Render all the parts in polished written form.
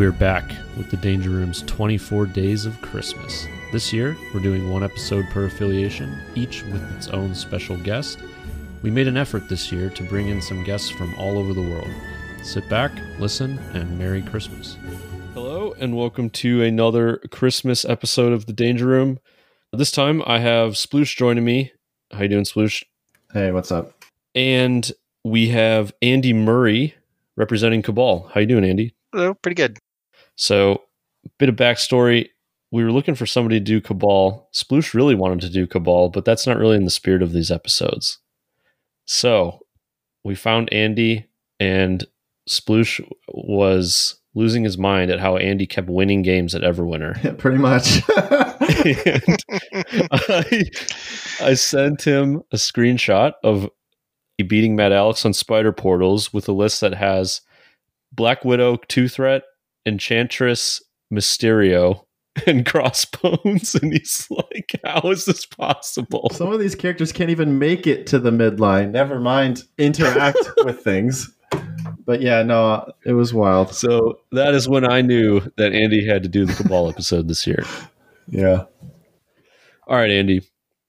We're back with the Danger Room's 24 Days of Christmas. This year, we're doing one episode per affiliation, each with its own special guest. We made an effort this year to bring in some guests from all over the world. Sit back, listen, and Merry Christmas. Hello, and welcome to another Christmas episode of the Danger Room. This time, I have Sploosh joining me. How you doing, Sploosh? Hey, what's up? And we have Andy Murray representing Cabal. How you doing, Andy? Hello, pretty good. So, a bit of backstory. We were looking for somebody to do Cabal. Sploosh really wanted to do Cabal, but that's not really in the spirit of these episodes. So, we found Andy, and Sploosh was losing his mind at how Andy kept winning games at Everwinter. Yeah, pretty much. And I sent him a screenshot of beating Mad Alex on Spider Portals with a list that has Black Widow, 2-threat, Enchantress, Mysterio, and Crossbones. And he's like, how is this possible? Some of these characters can't even make it to the midline. Never mind interact with things. But yeah, no, it was wild. So that is when I knew that Andy had to do the Cabal episode this year. Yeah. All right, Andy.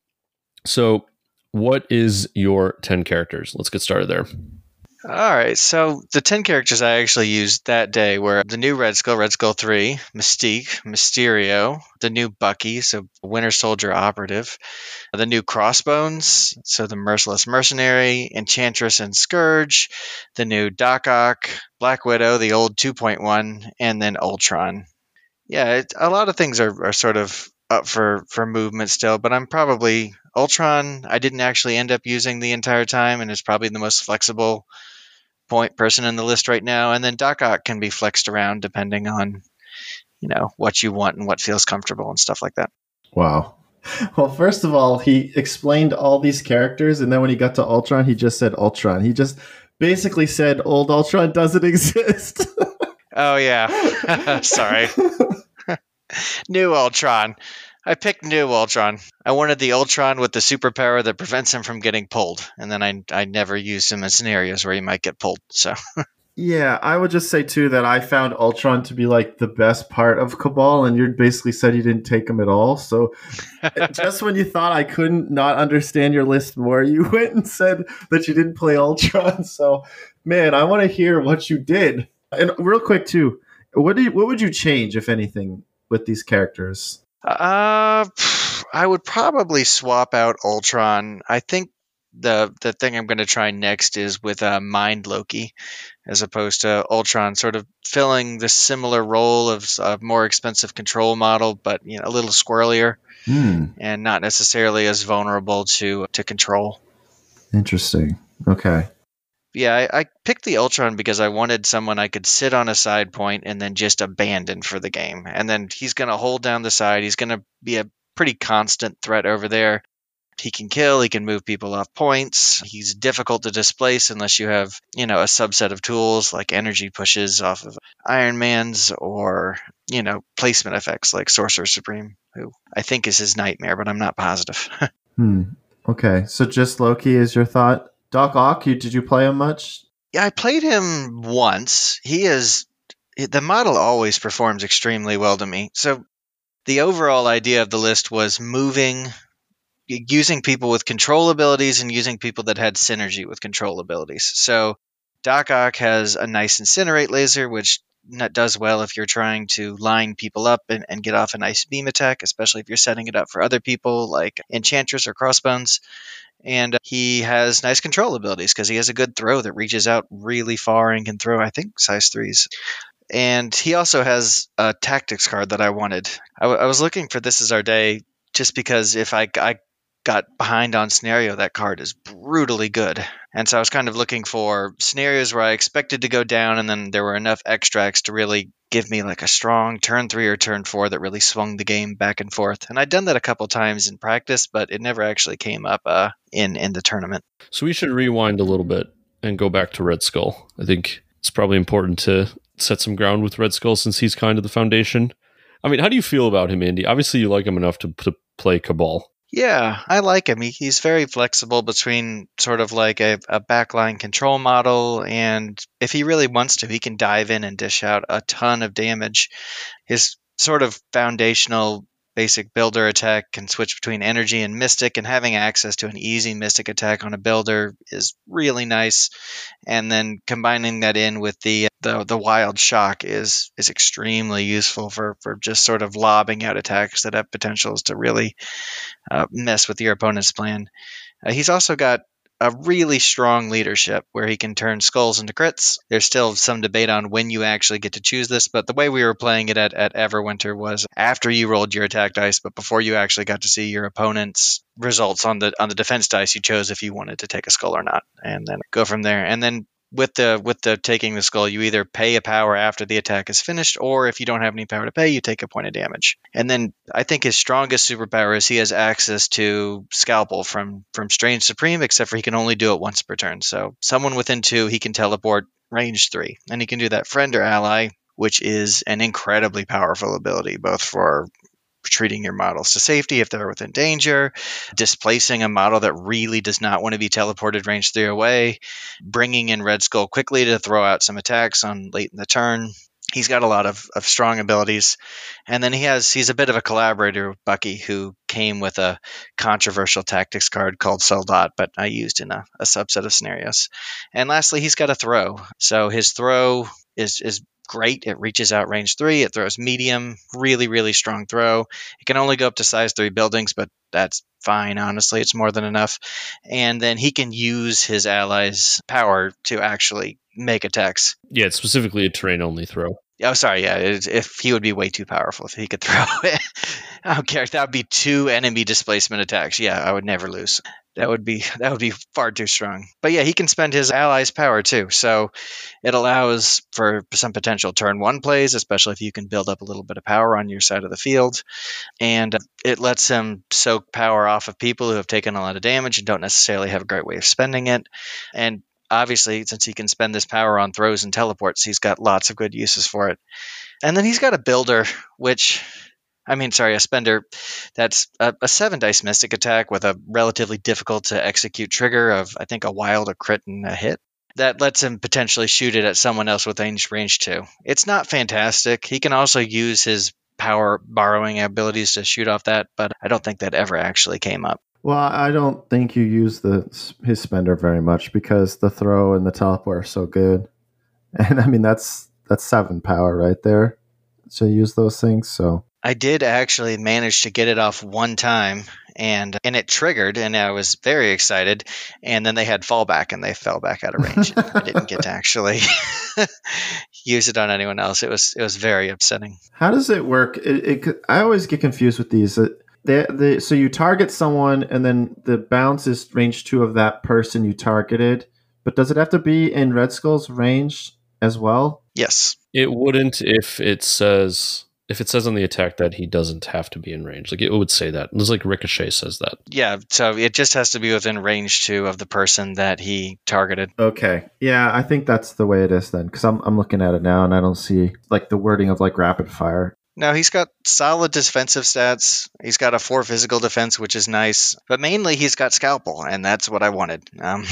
So what is your 10 characters? Let's get started there. All right, so the 10 characters I actually used that day were the new Red Skull 3, Mystique, Mysterio, the new Bucky, so Winter Soldier Operative, the new Crossbones, so the Merciless Mercenary, Enchantress and Scourge, the new Doc Ock, Black Widow, the old 2.1, and then Ultron. Yeah, a lot of things are sort of up for movement still, but I'm probably Ultron. I didn't actually end up using the entire time, and is probably the most flexible point person in the list right now. And then Doc Ock can be flexed around depending on, what you want and what feels comfortable and stuff like that. Wow. Well, first of all, he explained all these characters, and then when he got to Ultron, he just said Ultron. He just basically said old Ultron doesn't exist. Oh, yeah. Sorry. New Ultron. I picked new Ultron. I wanted the Ultron with the superpower that prevents him from getting pulled. And then I never used him in scenarios where he might get pulled. So yeah, I would just say, too, that I found Ultron to be like the best part of Cabal, and you basically said you didn't take him at all. So just when you thought I couldn't not understand your list more, you went and said that you didn't play Ultron. So, man, I want to hear what you did. And real quick, too, what would you change, if anything, with these characters? I would probably swap out Ultron. I think the thing I'm going to try next is with Mind Loki, as opposed to Ultron, sort of filling the similar role of a more expensive control model, but a little squirrelier and not necessarily as vulnerable to control. Interesting. Okay. Yeah, I picked the Ultron because I wanted someone I could sit on a side point and then just abandon for the game. And then he's going to hold down the side. He's going to be a pretty constant threat over there. He can kill. He can move people off points. He's difficult to displace unless you have, a subset of tools like energy pushes off of Iron Man's or, placement effects like Sorcerer Supreme, who I think is his nightmare, but I'm not positive. Okay, so just Loki is your thought. Doc Ock, did you play him much? Yeah, I played him once. The model always performs extremely well to me. So the overall idea of the list was using people with control abilities and using people that had synergy with control abilities. So Doc Ock has a nice Incinerate laser, which does well if you're trying to line people up and get off a nice beam attack, especially if you're setting it up for other people like Enchantress or Crossbones. And he has nice control abilities because he has a good throw that reaches out really far and can throw, I think, size 3s. And he also has a tactics card that I wanted. I was looking for This Is Our Day just because if I got behind on scenario, that card is brutally good. And so I was kind of looking for scenarios where I expected to go down and then there were enough extracts to really give me like a strong turn 3 or turn 4 that really swung the game back and forth. And I'd done that a couple times in practice, but it never actually came up in the tournament. So we should rewind a little bit and go back to Red Skull. I think it's probably important to set some ground with Red Skull since he's kind of the foundation. I mean, how do you feel about him, Andy? Obviously, you like him enough to play Cabal. Yeah, I like him. He's very flexible between sort of like a backline control model, and if he really wants to, he can dive in and dish out a ton of damage. His sort of foundational basic builder attack can switch between energy and mystic, and having access to an easy mystic attack on a builder is really nice. And then combining that in with the wild shock is extremely useful for just sort of lobbing out attacks that have potentials to really mess with your opponent's plan. He's also got a really strong leadership where he can turn skulls into crits. There's still some debate on when you actually get to choose this, but the way we were playing it at Everwinter was after you rolled your attack dice, but before you actually got to see your opponent's results on the defense dice, you chose if you wanted to take a skull or not, and then go from there. And then with the taking the skull, you either pay a power after the attack is finished, or if you don't have any power to pay, you take a point of damage. And then I think his strongest superpower is he has access to Scalpel from Strange Supreme, except for he can only do it once per turn. So someone within 2, he can teleport range 3, and he can do that friend or ally, which is an incredibly powerful ability, both for retreating your models to safety if they're within danger, displacing a model that really does not want to be teleported range 3 away, bringing in Red Skull quickly to throw out some attacks on late in the turn. He's got a lot of strong abilities. And then he's a bit of a collaborator with Bucky, who came with a controversial tactics card called Soldat, but I used in a subset of scenarios. And lastly, he's got a throw. So his throw is great. It reaches out range 3. It throws medium, really, really strong throw. It can only go up to size 3 buildings, but that's fine. Honestly, it's more than enough. And then he can use his allies' power to actually make attacks. Yeah, it's specifically a terrain-only throw. Oh, sorry. Yeah, if he would be way too powerful if he could throw it. I don't care. That would be 2 enemy displacement attacks. Yeah, I would never lose. That would be far too strong. But yeah, he can spend his allies' power too. So it allows for some potential turn 1 plays, especially if you can build up a little bit of power on your side of the field. And it lets him soak power off of people who have taken a lot of damage and don't necessarily have a great way of spending it. And obviously, since he can spend this power on throws and teleports, he's got lots of good uses for it. And then he's got a builder, a spender, that's a 7 dice mystic attack with a relatively difficult to execute trigger of, I think, a wild, a crit, and a hit. That lets him potentially shoot it at someone else with range 2. It's not fantastic. He can also use his power borrowing abilities to shoot off that, but I don't think that ever actually came up. Well, I don't think you use his spender very much because the throw and the teleport are so good. And I mean, that's 7 power right there to use those things. So I did actually manage to get it off one time, and it triggered, and I was very excited. And then they had fallback, and they fell back out of range. I didn't get to actually use it on anyone else. It was very upsetting. How does it work? I always get confused with these. So you target someone, and then the bounce is range 2 of that person you targeted. But does it have to be in Red Skull's range as well? Yes. It wouldn't if it says on the attack that he doesn't have to be in range. Like, it would say that. It's like Ricochet says that. Yeah, so it just has to be within range 2 of the person that he targeted. Okay. Yeah, I think that's the way it is then, because I'm looking at it now and I don't see like the wording of like rapid fire. No, he's got solid defensive stats. He's got a 4 physical defense, which is nice. But mainly he's got Scalpel, and that's what I wanted.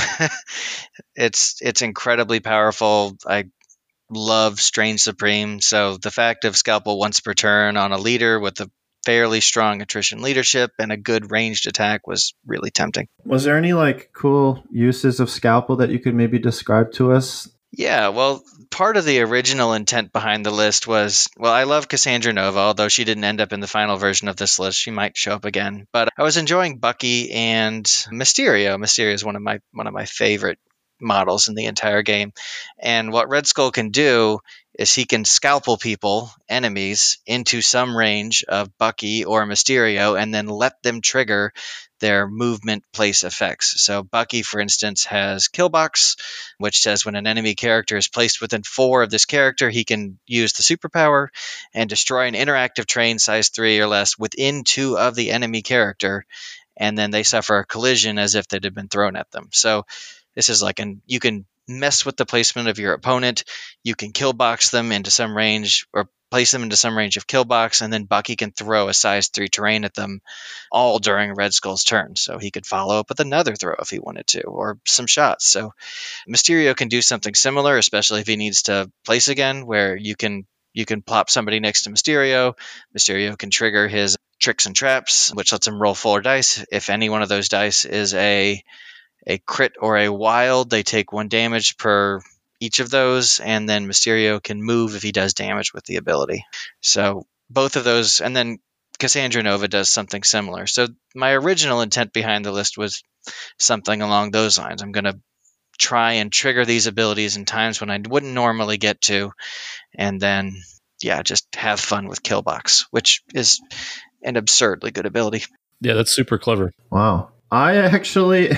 It's incredibly powerful. I love Strange Supreme, so the fact of Scalpel once per turn on a leader with a fairly strong attrition leadership and a good ranged attack was really tempting. Was there any like cool uses of Scalpel that you could maybe describe to us? Yeah, well, part of the original intent behind the list was, well, I love Cassandra Nova, although she didn't end up in the final version of this list. She might show up again. But I was enjoying Bucky and Mysterio. Mysterio is one of my favorite models in the entire game. And what Red Skull can do is he can scalpel people, enemies, into some range of Bucky or Mysterio and then let them trigger their movement place effects. So Bucky, for instance, has Killbox, which says when an enemy character is placed within 4 of this character, he can use the superpower and destroy an interactive train size 3 or less within 2 of the enemy character, and then they suffer a collision as if they had been thrown at them. So this is like you can mess with the placement of your opponent. You can kill box them into some range or place them into some range of kill box, and then Bucky can throw a size 3 terrain at them all during Red Skull's turn. So he could follow up with another throw if he wanted to, or some shots. So Mysterio can do something similar, especially if he needs to place again, where you can plop somebody next to Mysterio. Mysterio can trigger his tricks and traps, which lets him roll 4 dice. If any one of those dice is a crit or a wild, they take 1 damage per each of those, and then Mysterio can move if he does damage with the ability. So both of those, and then Cassandra Nova does something similar. So my original intent behind the list was something along those lines. I'm going to try and trigger these abilities in times when I wouldn't normally get to, and then just have fun with Killbox, which is an absurdly good ability. Yeah, that's super clever. Wow. I actually,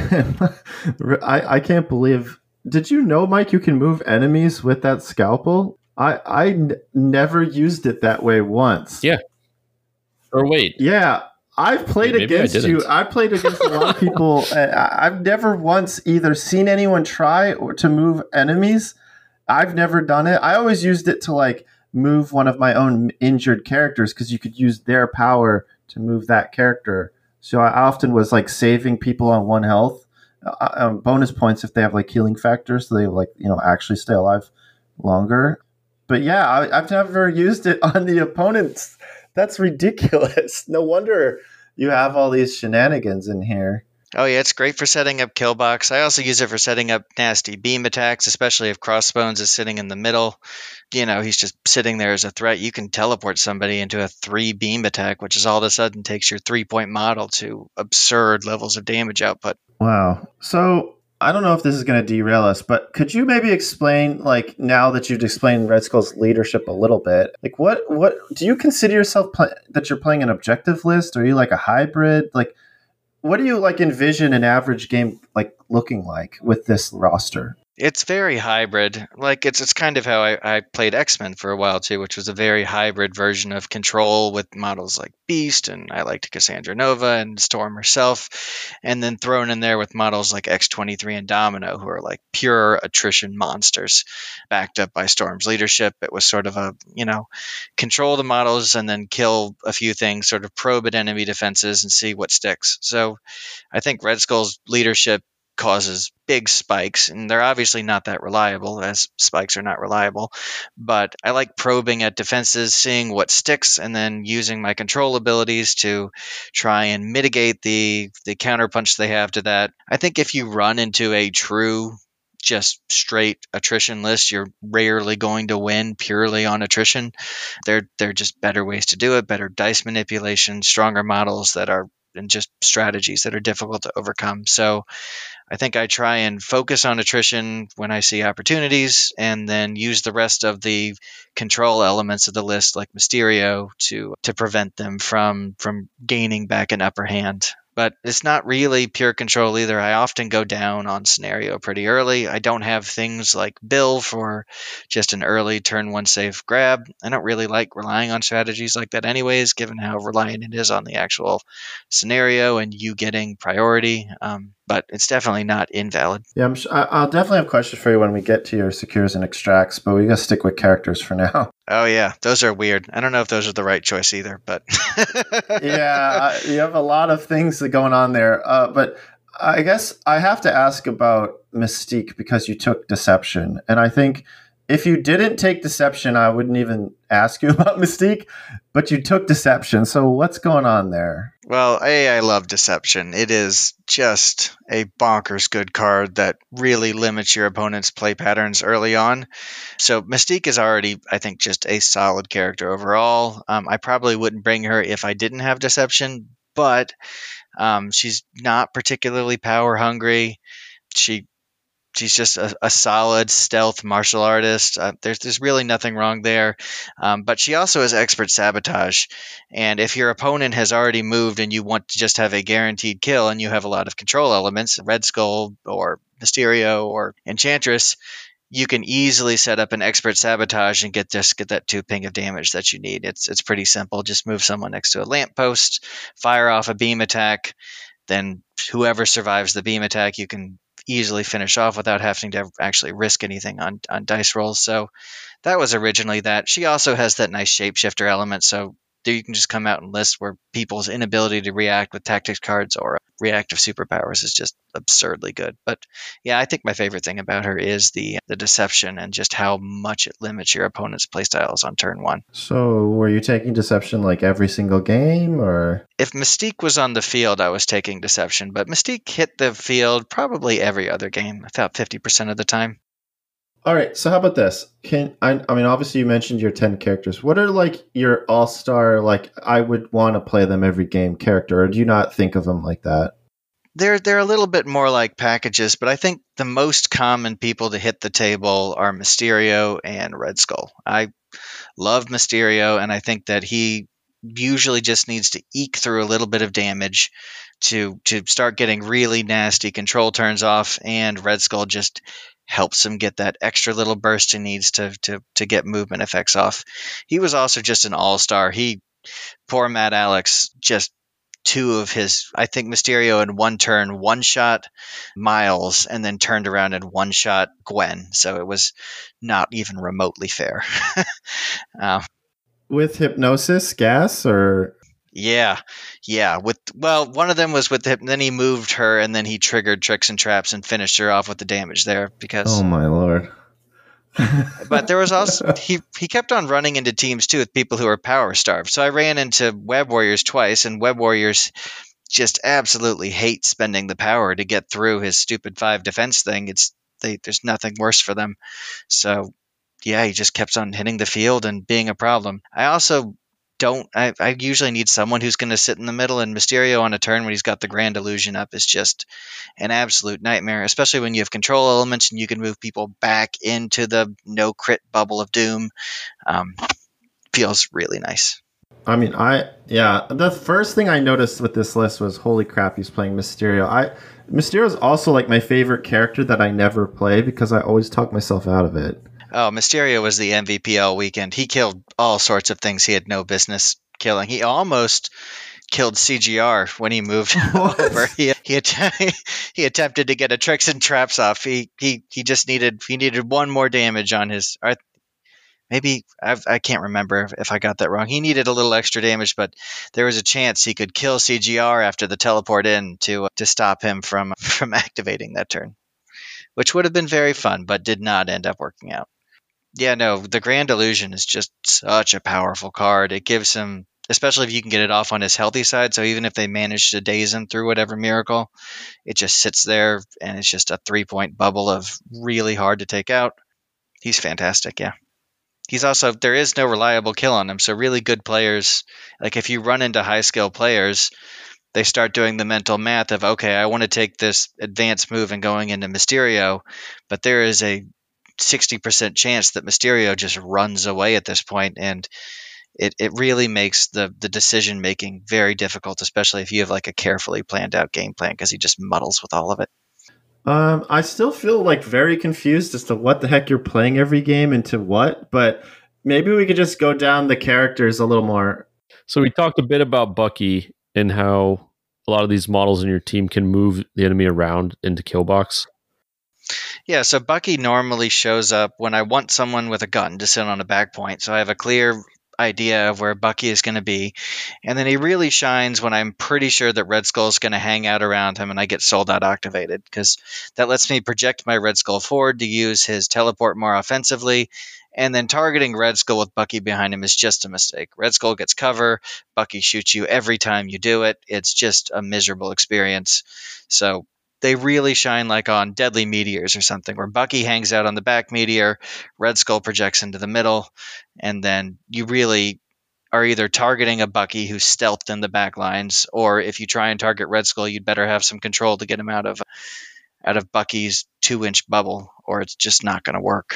I can't believe. Did you know, Mike, you can move enemies with that scalpel? I never used it that way once. Yeah. Or wait. Yeah. I've played against you. I played against a lot of people. I've never once either seen anyone try or to move enemies. I've never done it. I always used it to move one of my own injured characters because you could use their power to move that character. So I often was saving people on 1 health, bonus points if they have healing factors, so they actually stay alive longer. But yeah, I've never used it on the opponents. That's ridiculous. No wonder you have all these shenanigans in here. Oh yeah, it's great for setting up Killbox. I also use it for setting up nasty beam attacks, especially if Crossbones is sitting in the middle. He's just sitting there as a threat. You can teleport somebody into a 3 beam attack, which is all of a sudden takes your 3-point model to absurd levels of damage output. Wow. So I don't know if this is going to derail us, but could you maybe explain, now that you've explained Red Skull's leadership a little bit, what do you consider yourself that you're playing an objective list? Are you a hybrid? What do you envision an average game looking like with this roster? It's very hybrid. It's kind of how I played X-Men for a while too, which was a very hybrid version of Control with models like Beast, and I liked Cassandra Nova and Storm herself, and then thrown in there with models like X-23 and Domino, who are pure attrition monsters, backed up by Storm's leadership. It was sort of a, control the models and then kill a few things, sort of probe at enemy defenses and see what sticks. So I think Red Skull's leadership causes big spikes, and they're obviously not that reliable, as spikes are not reliable, but I like probing at defenses, seeing what sticks, and then using my control abilities to try and mitigate the counterpunch they have to that. I think if you run into a true just straight attrition list, you're rarely going to win purely on attrition. They're just better ways to do it, better dice manipulation, stronger models that are, and just strategies that are difficult to overcome. So I think I try and focus on attrition when I see opportunities, and then use the rest of the control elements of the list, like Mysterio, to prevent them from gaining back an upper hand. But it's not really pure control either. I often go down on scenario pretty early. I don't have things like Bill for just an early turn 1 safe grab. I don't really like relying on strategies like that anyways, given how reliant it is on the actual scenario and you getting priority. But it's definitely not invalid. Yeah, I'll definitely have questions for you when we get to your secures and extracts, but we got to stick with characters for now. Oh, yeah. Those are weird. I don't know if those are the right choice either, but... Yeah, you have a lot of things going on there. But I guess I have to ask about Mystique because you took Deception. And I think if you didn't take Deception, I wouldn't even ask you about Mystique, but you took Deception. So what's going on there? Well, I love Deception. It is just a bonkers good card that really limits your opponent's play patterns early on. So Mystique is already, I think, just a solid character overall. I probably wouldn't bring her if I didn't have Deception, but she's not particularly power hungry. She's just a solid stealth martial artist. There's really nothing wrong there. But she also has expert sabotage. And if your opponent has already moved and you want to just have a guaranteed kill and you have a lot of control elements, Red Skull or Mysterio or Enchantress, you can easily set up an expert sabotage and get that 2 ping of damage that you need. It's pretty simple. Just move someone next to a lamppost, fire off a beam attack. Then whoever survives the beam attack, you can easily finish off without having to actually risk anything on dice rolls. So that was originally that. She also has that nice shapeshifter element, so there you can just come out and list where people's inability to react with tactics cards or reactive superpowers is just absurdly good. But yeah, I think my favorite thing about her is the deception and just how much it limits your opponent's playstyles on turn one. So were you taking deception like every single game, or? If Mystique was on the field, I was taking deception, but Mystique hit the field probably every other game, about 50% of the time. All right, so how about this? I mean, obviously you mentioned your 10 characters. What are like your all-star, like I would want to play them every game character, or do you not think of them like that? They're a little bit more like packages, but I think the most common people to hit the table are Mysterio and Red Skull. I love Mysterio, and I think that he usually just needs to eke through a little bit of damage to start getting really nasty control turns off, and Red Skull just helps him get that extra little burst he needs to get movement effects off. He was also just an all-star. Poor Matt Alex, just two of his, I think Mysterio in one turn one-shot Miles and then turned around and one-shot Gwen. So it was not even remotely fair. With hypnosis, gas, or? Yeah. One of them was with then he moved her, and then he triggered tricks and traps and finished her off with the damage there because. Oh my lord! But there was also he kept on running into teams too with people who were power starved. So I ran into Web Warriors twice, and Web Warriors just absolutely hate spending the power to get through his stupid 5 defense thing. There's nothing worse for them. So yeah, he just kept on hitting the field and being a problem. I also I usually need someone who's going to sit in the middle, and Mysterio on a turn when he's got the Grand Illusion up is just an absolute nightmare, especially when you have control elements and you can move people back into the no crit bubble of doom. Feels really nice. I mean, the first thing I noticed with this list was, holy crap, he's playing Mysterio. Mysterio is also like my favorite character that I never play because I always talk myself out of it. Oh, Mysterio was the MVP all weekend. He killed all sorts of things he had no business killing. He almost killed CGR when he moved over. He attempted to get a tricks and traps off. He just needed one more damage on his. Maybe I can't remember if I got that wrong. He needed a little extra damage, but there was a chance he could kill CGR after the teleport in to stop him from activating that turn, which would have been very fun, but did not end up working out. Yeah, no, the Grand Illusion is just such a powerful card. It gives him, especially if you can get it off on his healthy side, so even if they manage to daze him through whatever miracle, it just sits there and it's just a 3-point bubble of really hard to take out. He's fantastic, yeah. He's also, there is no reliable kill on him, so really good players, like if you run into high skill players, they start doing the mental math of, okay, I want to take this advanced move and going into Mysterio, but there is a 60% chance that Mysterio just runs away at this point, and it really makes the decision making very difficult, especially if you have like a carefully planned out game plan, because he just muddles with all of it. I still feel like very confused as to what the heck you're playing every game and to what, but maybe we could just go down the characters a little more. So we talked a bit about Bucky and how a lot of these models in your team can move the enemy around into kill box. Yeah, so Bucky normally shows up when I want someone with a gun to sit on a back point, so I have a clear idea of where Bucky is going to be, and then he really shines when I'm pretty sure that Red Skull is going to hang out around him and I get Sold Out activated, because that lets me project my Red Skull forward to use his teleport more offensively, and then targeting Red Skull with Bucky behind him is just a mistake. Red Skull gets cover, Bucky shoots you every time you do it. It's just a miserable experience. So they really shine like on Deadly Meteors or something, where Bucky hangs out on the back meteor, Red Skull projects into the middle, and then you really are either targeting a Bucky who's stealthed in the back lines, or if you try and target Red Skull, you'd better have some control to get him out of Bucky's 2-inch bubble, or it's just not going to work.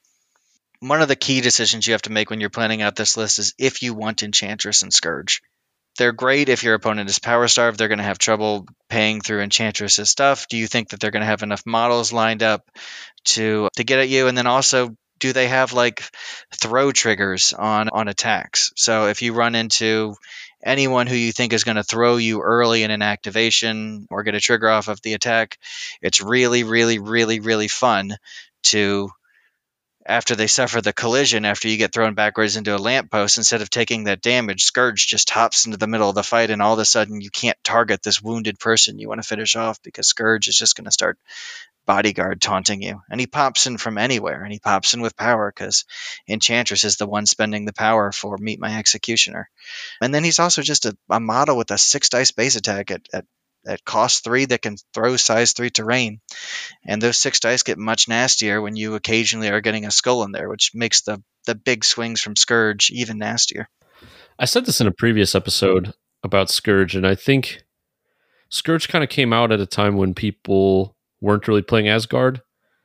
One of the key decisions you have to make when you're planning out this list is if you want Enchantress and Scourge. They're great if your opponent is power starved. They're going to have trouble paying through Enchantress's stuff. Do you think that they're going to have enough models lined up to get at you? And then also, do they have like throw triggers on attacks? So if you run into anyone who you think is going to throw you early in an activation or get a trigger off of the attack, it's really, really, really, really fun to, after they suffer the collision, after you get thrown backwards into a lamppost, instead of taking that damage, Scourge just hops into the middle of the fight, and all of a sudden you can't target this wounded person you want to finish off because Scourge is just going to start bodyguard taunting you. And he pops in from anywhere, and he pops in with power because Enchantress is the one spending the power for Meet My Executioner. And then he's also just a model with a 6 dice base attack at cost 3 that can throw size 3 terrain. And those 6 dice get much nastier when you occasionally are getting a skull in there, which makes the big swings from Scourge even nastier. I said this in a previous episode about Scourge, and I think Scourge kind of came out at a time when people weren't really playing Asgard,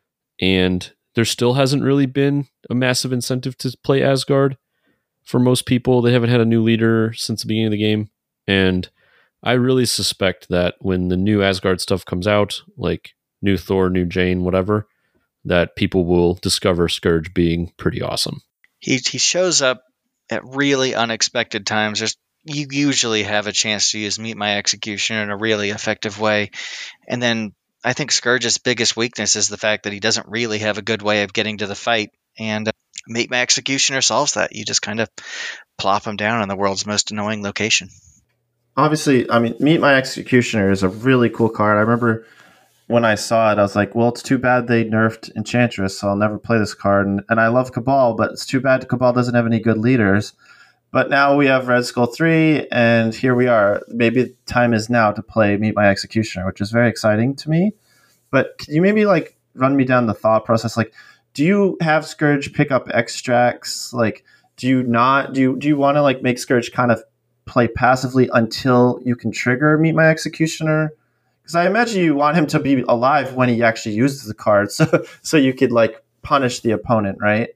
and there still hasn't really been a massive incentive to play Asgard for most people. They haven't had a new leader since the beginning of the game, and I really suspect that when the new Asgard stuff comes out, like new Thor, new Jane, whatever, that people will discover Scourge being pretty awesome. He shows up at really unexpected times. You usually have a chance to use Meet My Executioner in a really effective way, and then I think Scourge's biggest weakness is the fact that he doesn't really have a good way of getting to the fight, and Meet My Executioner solves that. You just kind of plop him down in the world's most annoying location. Obviously, I mean, Meet My Executioner is a really cool card. I remember when I saw it, I was like, well, it's too bad they nerfed Enchantress, so I'll never play this card. And I love Cabal, but it's too bad Cabal doesn't have any good leaders. But now we have Red Skull 3, and here we are. Maybe time is now to play Meet My Executioner, which is very exciting to me. But can you maybe run me down the thought process? Do you have Scourge pick up extracts? Do you not? Do you want to make Scourge kind of play passively until you can trigger Meet My Executioner? Because I imagine you want him to be alive when he actually uses the card, so you could punish the opponent, right?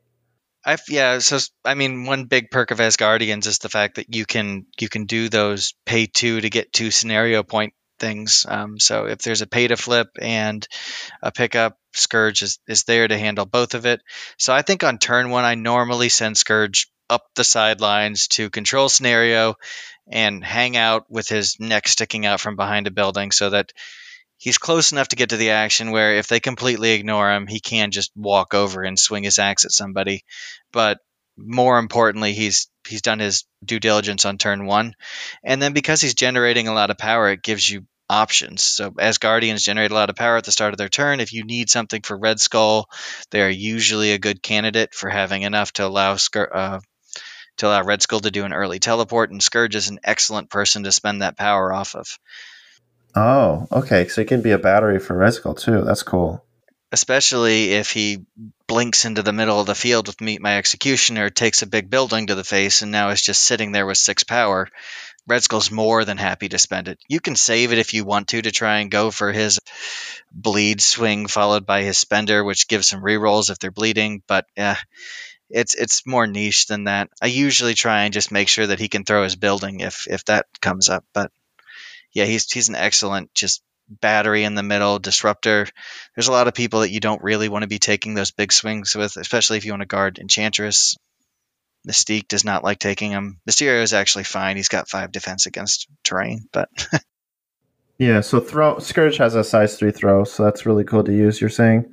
One big perk of Asgardians is the fact that you can do those pay 2 to get 2 scenario point things. So if there's a pay to flip and a pickup, Scourge is there to handle both of it. So I think on turn 1, I normally send Scourge up the sidelines to control scenario and hang out with his neck sticking out from behind a building so that he's close enough to get to the action where if they completely ignore him, he can just walk over and swing his axe at somebody. But more importantly, he's done his due diligence on turn 1. And then because he's generating a lot of power, it gives you options. So Asgardians generate a lot of power at the start of their turn. If you need something for Red Skull, they are usually a good candidate for having enough to allow Red Skull to do an early teleport, and Scourge is an excellent person to spend that power off of. Oh, okay. So it can be a battery for Red Skull too. That's cool. Especially if he blinks into the middle of the field with Meet My Executioner, takes a big building to the face, and now is just sitting there with 6 power. Red Skull's more than happy to spend it. You can save it if you want to try and go for his bleed swing followed by his spender, which gives some rerolls if they're bleeding, but it's more niche than that. I usually try and just make sure that he can throw his building if that comes up, but yeah, he's an excellent just battery in the middle, disruptor. There's a lot of people that you don't really want to be taking those big swings with, especially if you want to guard Enchantress. Mystique does not like taking him. Mysterio is actually fine. He's got 5 defense against terrain, but yeah. So Scourge has a size 3 throw, so that's really cool to use. You're saying,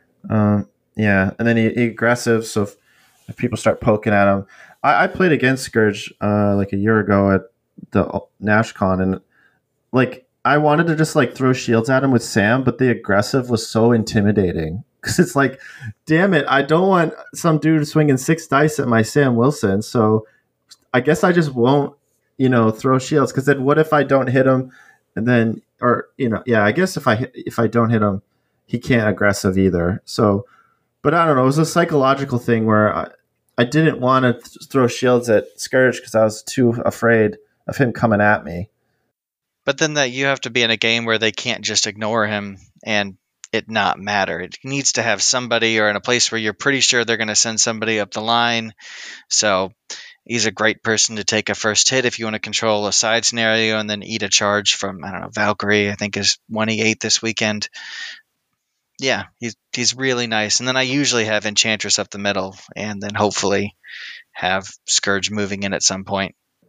yeah, and then he aggressive. So if people start poking at him, I played against Scourge a year ago at the NashCon, and I wanted to just throw shields at him with Sam, but the aggressive was so intimidating because it's damn it, I don't want some dude swinging 6 dice at my Sam Wilson. So I guess I just won't, throw shields, because then what if I don't hit him, and then I guess if I don't hit him, he can't aggressive either. So, but I don't know. It was a psychological thing where I didn't want to throw shields at Scourge because I was too afraid of him coming at me. But then that you have to be in a game where they can't just ignore him and it not matter. It needs to have somebody, or in a place where you're pretty sure they're going to send somebody up the line. So he's a great person to take a first hit if you want to control a side scenario and then eat a charge from, Valkyrie, I think is 1E8 this weekend. Yeah, he's really nice. And then I usually have Enchantress up the middle and then hopefully have Scourge moving in at some point.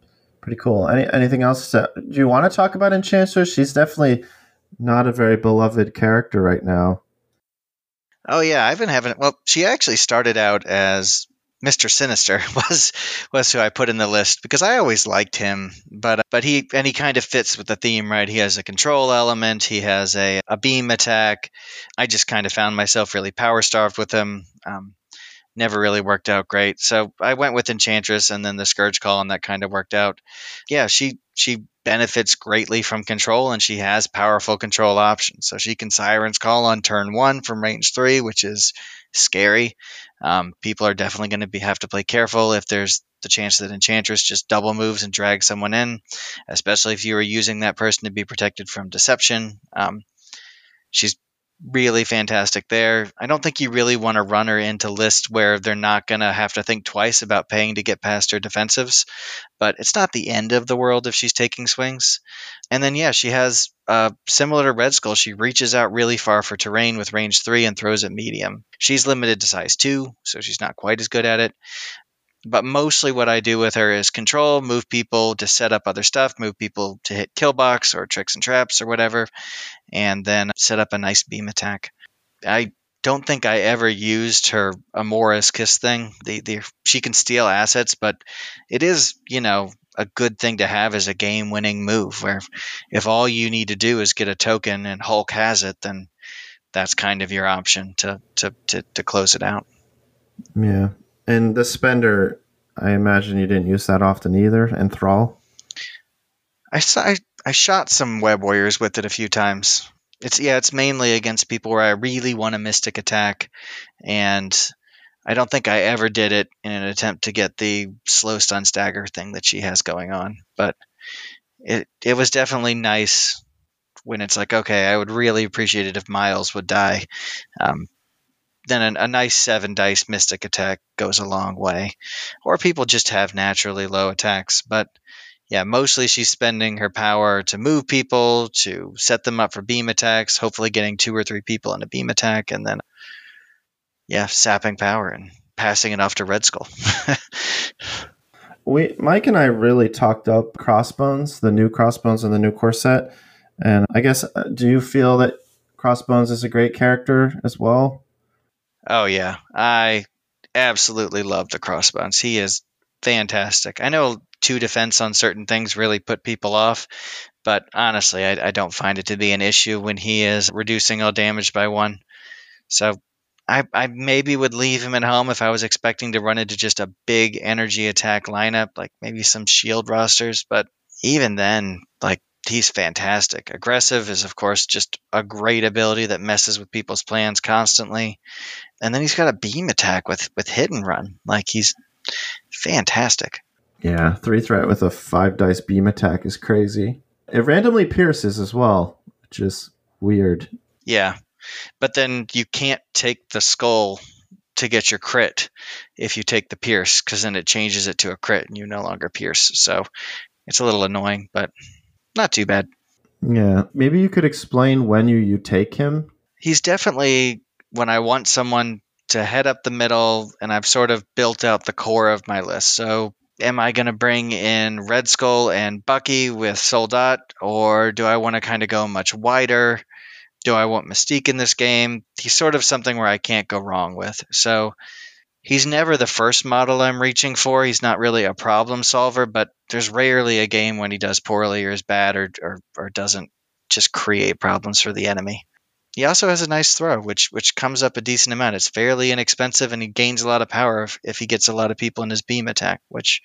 Pretty cool. Anything else? Do you want to talk about Enchantress? She's definitely not a very beloved character right now. Oh yeah, I've been having. Well, she actually started out as Mr. Sinister was who I put in the list because I always liked him, but he kind of fits with the theme, right? He has a control element, he has a beam attack. I just kind of found myself really power starved with him. Never really worked out great, so I went with Enchantress, and then the Scourge Call, and that kind of worked out. Yeah, she benefits greatly from control, and she has powerful control options. So she can Siren's Call on turn 1 from range 3, which is scary. People are definitely going to have to play careful if there's the chance that Enchantress just double moves and drags someone in, especially if you were using that person to be protected from deception. She's really fantastic there. I don't think you really want to run her into lists where they're not going to have to think twice about paying to get past her defensives, but it's not the end of the world if she's taking swings. And then, yeah, she has, similar to Red Skull, she reaches out really far for terrain with range 3 and throws at medium. She's limited to size 2, so she's not quite as good at it. But mostly what I do with her is control, move people to set up other stuff, move people to hit kill box or tricks and traps or whatever, and then set up a nice beam attack. I don't think I ever used her Amora's Kiss thing. She can steal assets, but it is, a good thing to have as a game-winning move, where if all you need to do is get a token and Hulk has it, then that's kind of your option to close it out. Yeah. And the Spender, I imagine you didn't use that often either, and Thrall? I shot some Web Warriors with it a few times. It's mainly against people where I really want a Mystic attack, and I don't think I ever did it in an attempt to get the slow stun stagger thing that she has going on. But it was definitely nice when it's like, okay, I would really appreciate it if Miles would die. Then a nice 7 dice Mystic attack goes a long way. Or people just have naturally low attacks. But yeah, mostly she's spending her power to move people, to set them up for beam attacks, hopefully getting 2 or 3 people in a beam attack, and then, yeah, sapping power and passing it off to Red Skull. Mike and I really talked up Crossbones, the new Crossbones and the new core set. And I guess, do you feel that Crossbones is a great character as well? Oh, yeah. I absolutely love the Crossbones. He is fantastic. I know 2 defense on certain things really put people off, but honestly, I don't find it to be an issue when he is reducing all damage by 1. So I maybe would leave him at home if I was expecting to run into just a big energy attack lineup, like maybe some shield rosters. But even then, like, he's fantastic. Aggressive is, of course, just a great ability that messes with people's plans constantly. And then he's got a beam attack with hit and run. Like, he's fantastic. Yeah, 3 threat with a 5 dice beam attack is crazy. It randomly pierces as well, which is weird. Yeah, but then you can't take the skull to get your crit if you take the pierce, because then it changes it to a crit and you no longer pierce. So it's a little annoying, but not too bad. Yeah, maybe you could explain when you take him. He's definitely when I want someone to head up the middle, and I've sort of built out the core of my list. So am I going to bring in Red Skull and Bucky with Soldat, or do I want to kind of go much wider? Do I want Mystique in this game? He's sort of something where I can't go wrong with. So he's never the first model I'm reaching for. He's not really a problem solver, but there's rarely a game when he does poorly or is bad or doesn't just create problems for the enemy. He also has a nice throw, which comes up a decent amount. It's fairly inexpensive, and he gains a lot of power if he gets a lot of people in his beam attack, which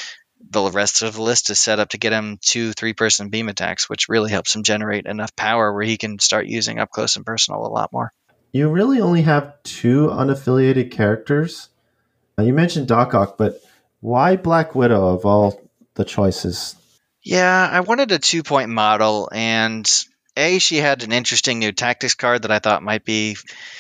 the rest of the list is set up to get him 2-3 person beam attacks, which really helps him generate enough power where he can start using up close and personal a lot more. You really only have 2 unaffiliated characters. You mentioned Doc Ock, but why Black Widow of all the choices? Yeah, I wanted a 2-point model, and she had an interesting new tactics card that I thought might be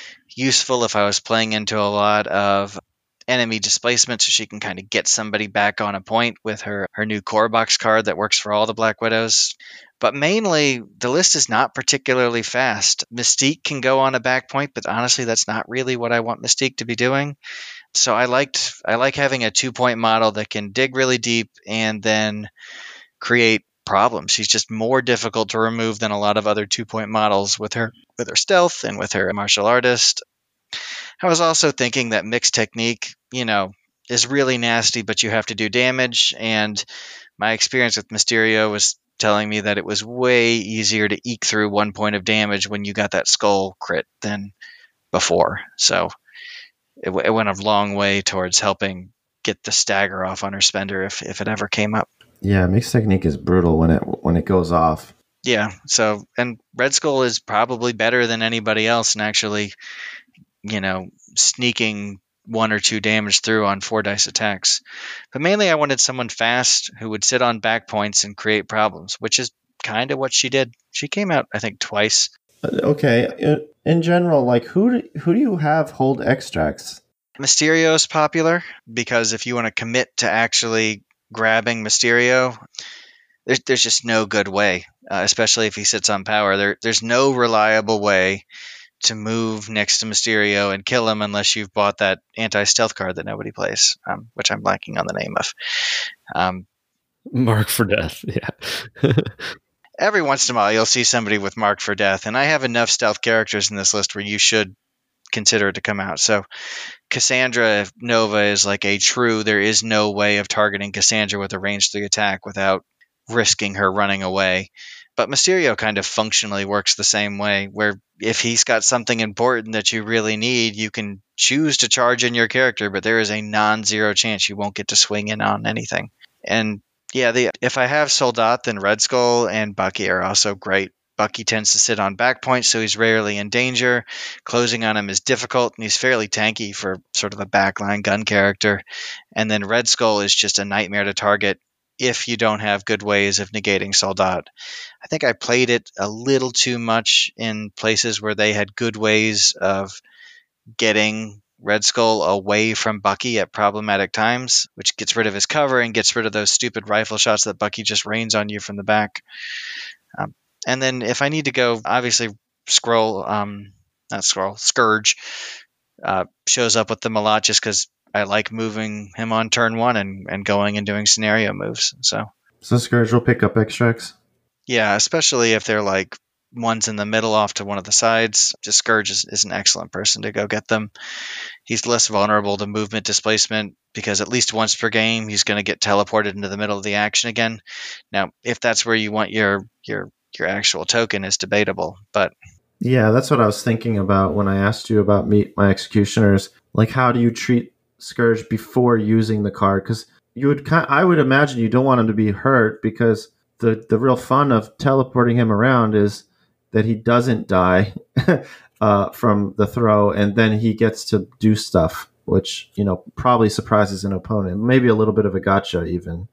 useful if I was playing into a lot of enemy displacement, so she can kind of get somebody back on a point with her new core box card that works for all the Black Widows. But mainly, the list is not particularly fast. Mystique can go on a back point, but honestly, that's not really what I want Mystique to be doing. So I like having a 2-point model that can dig really deep and then create problems. She's just more difficult to remove than a lot of other 2-point models with her stealth and with her martial artist. I was also thinking that mixed technique, is really nasty, but you have to do damage. And my experience with Mysterio was telling me that it was way easier to eke through 1 point of damage when you got that skull crit than before. So it went a long way towards helping get the stagger off on her spender if it ever came up. Yeah, mixed technique is brutal when it goes off. Yeah. So, and Red Skull is probably better than anybody else in actually, sneaking 1 or 2 damage through on 4 dice attacks. But mainly I wanted someone fast who would sit on back points and create problems, which is kind of what she did. She came out, I think, twice. Okay. In general, like who do you have hold extracts? Mysterio is popular because if you want to commit to actually grabbing Mysterio, there's just no good way, especially if he sits on power. There's no reliable way to move next to Mysterio and kill him unless you've bought that anti-stealth card that nobody plays, which I'm blanking on the name of. Mark for Death, yeah. Every once in a while, you'll see somebody with Mark for Death, and I have enough stealth characters in this list where you should consider it to come out. So Cassandra Nova is like there is no way of targeting Cassandra with a range 3 attack without risking her running away. But Mysterio kind of functionally works the same way, where if he's got something important that you really need, you can choose to charge in your character, but there is a non-zero chance you won't get to swing in on anything. And yeah, if I have Soldat, then Red Skull and Bucky are also great. Bucky tends to sit on back points, so he's rarely in danger. Closing on him is difficult, and he's fairly tanky for sort of a backline gun character. And then Red Skull is just a nightmare to target if you don't have good ways of negating Soldat. I think I played it a little too much in places where they had good ways of getting Red Skull away from Bucky at problematic times, which gets rid of his cover and gets rid of those stupid rifle shots that Bucky just rains on you from the back. And then if I need to go, obviously Scourge shows up with them a lot just because I like moving him on turn 1 and going and doing scenario moves. So Scourge will pick up extracts? Yeah, especially if they're like ones in the middle off to one of the sides. Just Scourge is an excellent person to go get them. He's less vulnerable to movement displacement because at least once per game he's going to get teleported into the middle of the action again. Now, if that's where you want your actual token is debatable, but yeah, that's what I was thinking about when I asked you about Meet My Executioners. Like, how do you treat Scourge before using the card? Because I would imagine you don't want him to be hurt, because the real fun of teleporting him around is that he doesn't die from the throw, and then he gets to do stuff, which probably surprises an opponent. Maybe a little bit of a gotcha even.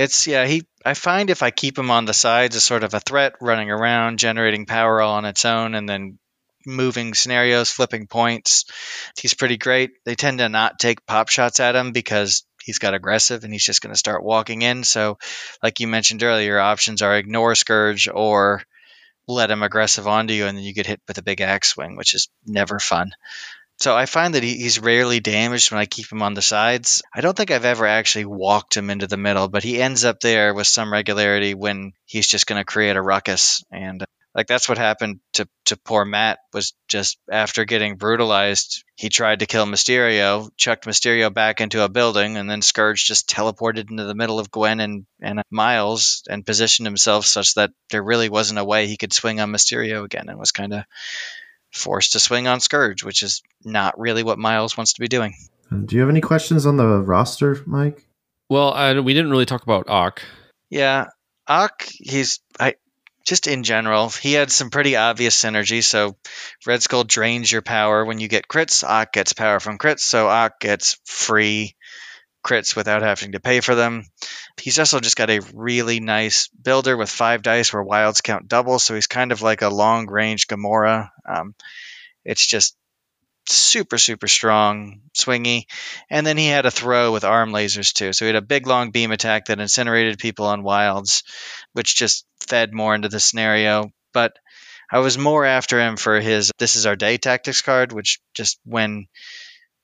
I find if I keep him on the sides as sort of a threat, running around, generating power all on its own, and then moving scenarios, flipping points, he's pretty great. They tend to not take pop shots at him because he's got aggressive and he's just going to start walking in. So like you mentioned earlier, options are ignore Scourge or let him aggressive onto you, and then you get hit with a big axe swing, which is never fun. So I find that he's rarely damaged when I keep him on the sides. I don't think I've ever actually walked him into the middle, but he ends up there with some regularity when he's just going to create a ruckus. And like that's what happened to poor Matt, was just after getting brutalized, he tried to kill Mysterio, chucked Mysterio back into a building, and then Scourge just teleported into the middle of Gwen and Miles and positioned himself such that there really wasn't a way he could swing on Mysterio again, and was kind of forced to swing on Scourge, which is not really what Miles wants to be doing. Do you have any questions on the roster, Mike? Well, we didn't really talk about Ock. Yeah, Ock, just in general, he had some pretty obvious synergy. So Red Skull drains your power when you get crits. Ock gets power from crits, so Ock gets free crits without having to pay for them. He's also just got a really nice builder with 5 dice where wilds count double, so he's kind of like a long-range Gamora. It's just super, super strong, swingy. And then he had a throw with arm lasers too. So he had a big, long beam attack that incinerated people on wilds, which just fed more into the scenario. But I was more after him for his This Is Our Day tactics card, which just when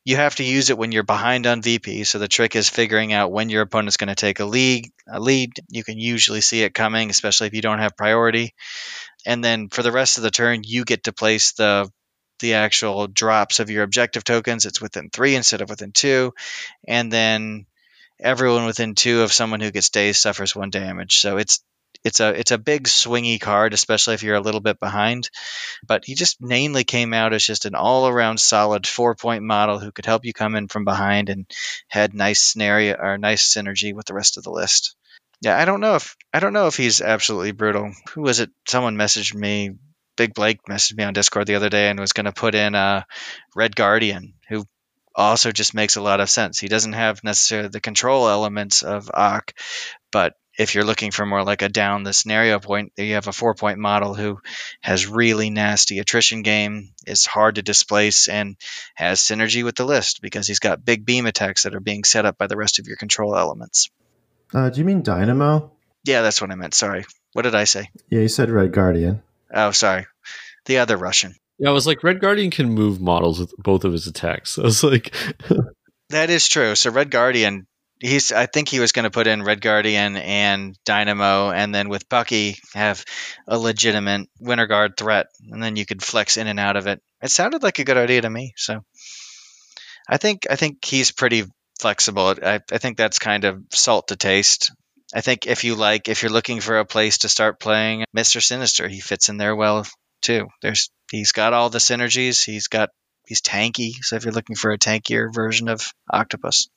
You have to use it when you're behind on VP. So the trick is figuring out when your opponent's going to take a lead. You can usually see it coming, especially if you don't have priority. And then for the rest of the turn, you get to place the actual drops of your objective tokens. It's within 3 instead of within 2. And then everyone within 2 of someone who gets dazed suffers 1 damage. So it's a big swingy card, especially if you're a little bit behind. But he just mainly came out as just an all-around solid 4-point model who could help you come in from behind and had nice scenario or nice synergy with the rest of the list. Yeah, I don't know if he's absolutely brutal. Who was it? Someone messaged me. Big Blake messaged me on Discord the other day and was going to put in Red Guardian, who also just makes a lot of sense. He doesn't have necessarily the control elements of Ak, but if you're looking for more like a down the scenario point, you have a 4-point model who has really nasty attrition game, is hard to displace, and has synergy with the list because he's got big beam attacks that are being set up by the rest of your control elements. Do you mean Dynamo? Yeah, that's what I meant. Sorry. What did I say? Yeah, you said Red Guardian. Oh, sorry. The other Russian. Yeah, I was like, Red Guardian can move models with both of his attacks. I was like... That is true. So Red Guardian, I think he was going to put in Red Guardian and Dynamo, and then with Bucky have a legitimate Winter Guard threat, and then you could flex in and out of it. It sounded like a good idea to me. So I think he's pretty flexible. I think that's kind of salt to taste. I think if you're looking for a place to start playing Mr. Sinister, he fits in there well too. He's got all the synergies. He's tanky. So if you're looking for a tankier version of Octopus.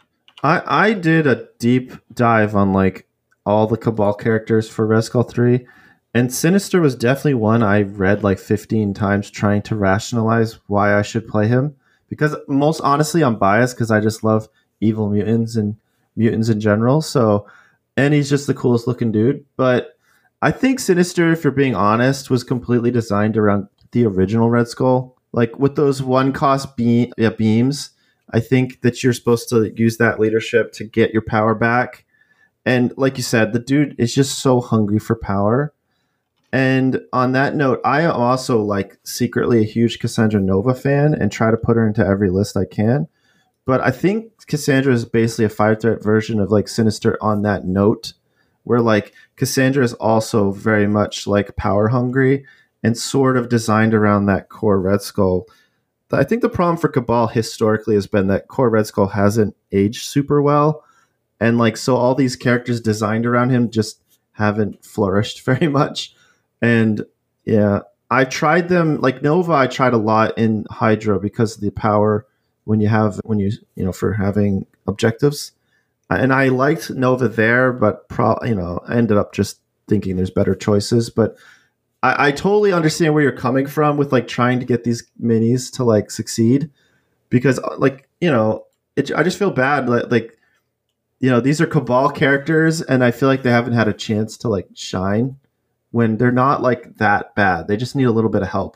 I did a deep dive on like all the Cabal characters for Red Skull 3, and Sinister was definitely one I read like 15 times trying to rationalize why I should play him. Because most honestly, I'm biased because I just love evil mutants and mutants in general. So, and he's just the coolest looking dude. But I think Sinister, if you're being honest, was completely designed around the original Red Skull. Like with those 1-cost beams, I think that you're supposed to use that leadership to get your power back. And like you said, the dude is just so hungry for power. And on that note, I am also like secretly a huge Cassandra Nova fan and try to put her into every list I can. But I think Cassandra is basically a 5-threat version of like Sinister on that note, where like Cassandra is also very much like power hungry and sort of designed around that core Red Skull. I think the problem for Cabal historically has been that core Red Skull hasn't aged super well. And like, so all these characters designed around him just haven't flourished very much. And yeah, I tried them like Nova. I tried a lot in Hydra because of the power for having objectives. And I liked Nova there, but I ended up just thinking there's better choices. But I totally understand where you're coming from with like trying to get these minis to like succeed, because like, I just feel bad. Like, these are Cabal characters and I feel like they haven't had a chance to like shine when they're not like that bad. They just need a little bit of help.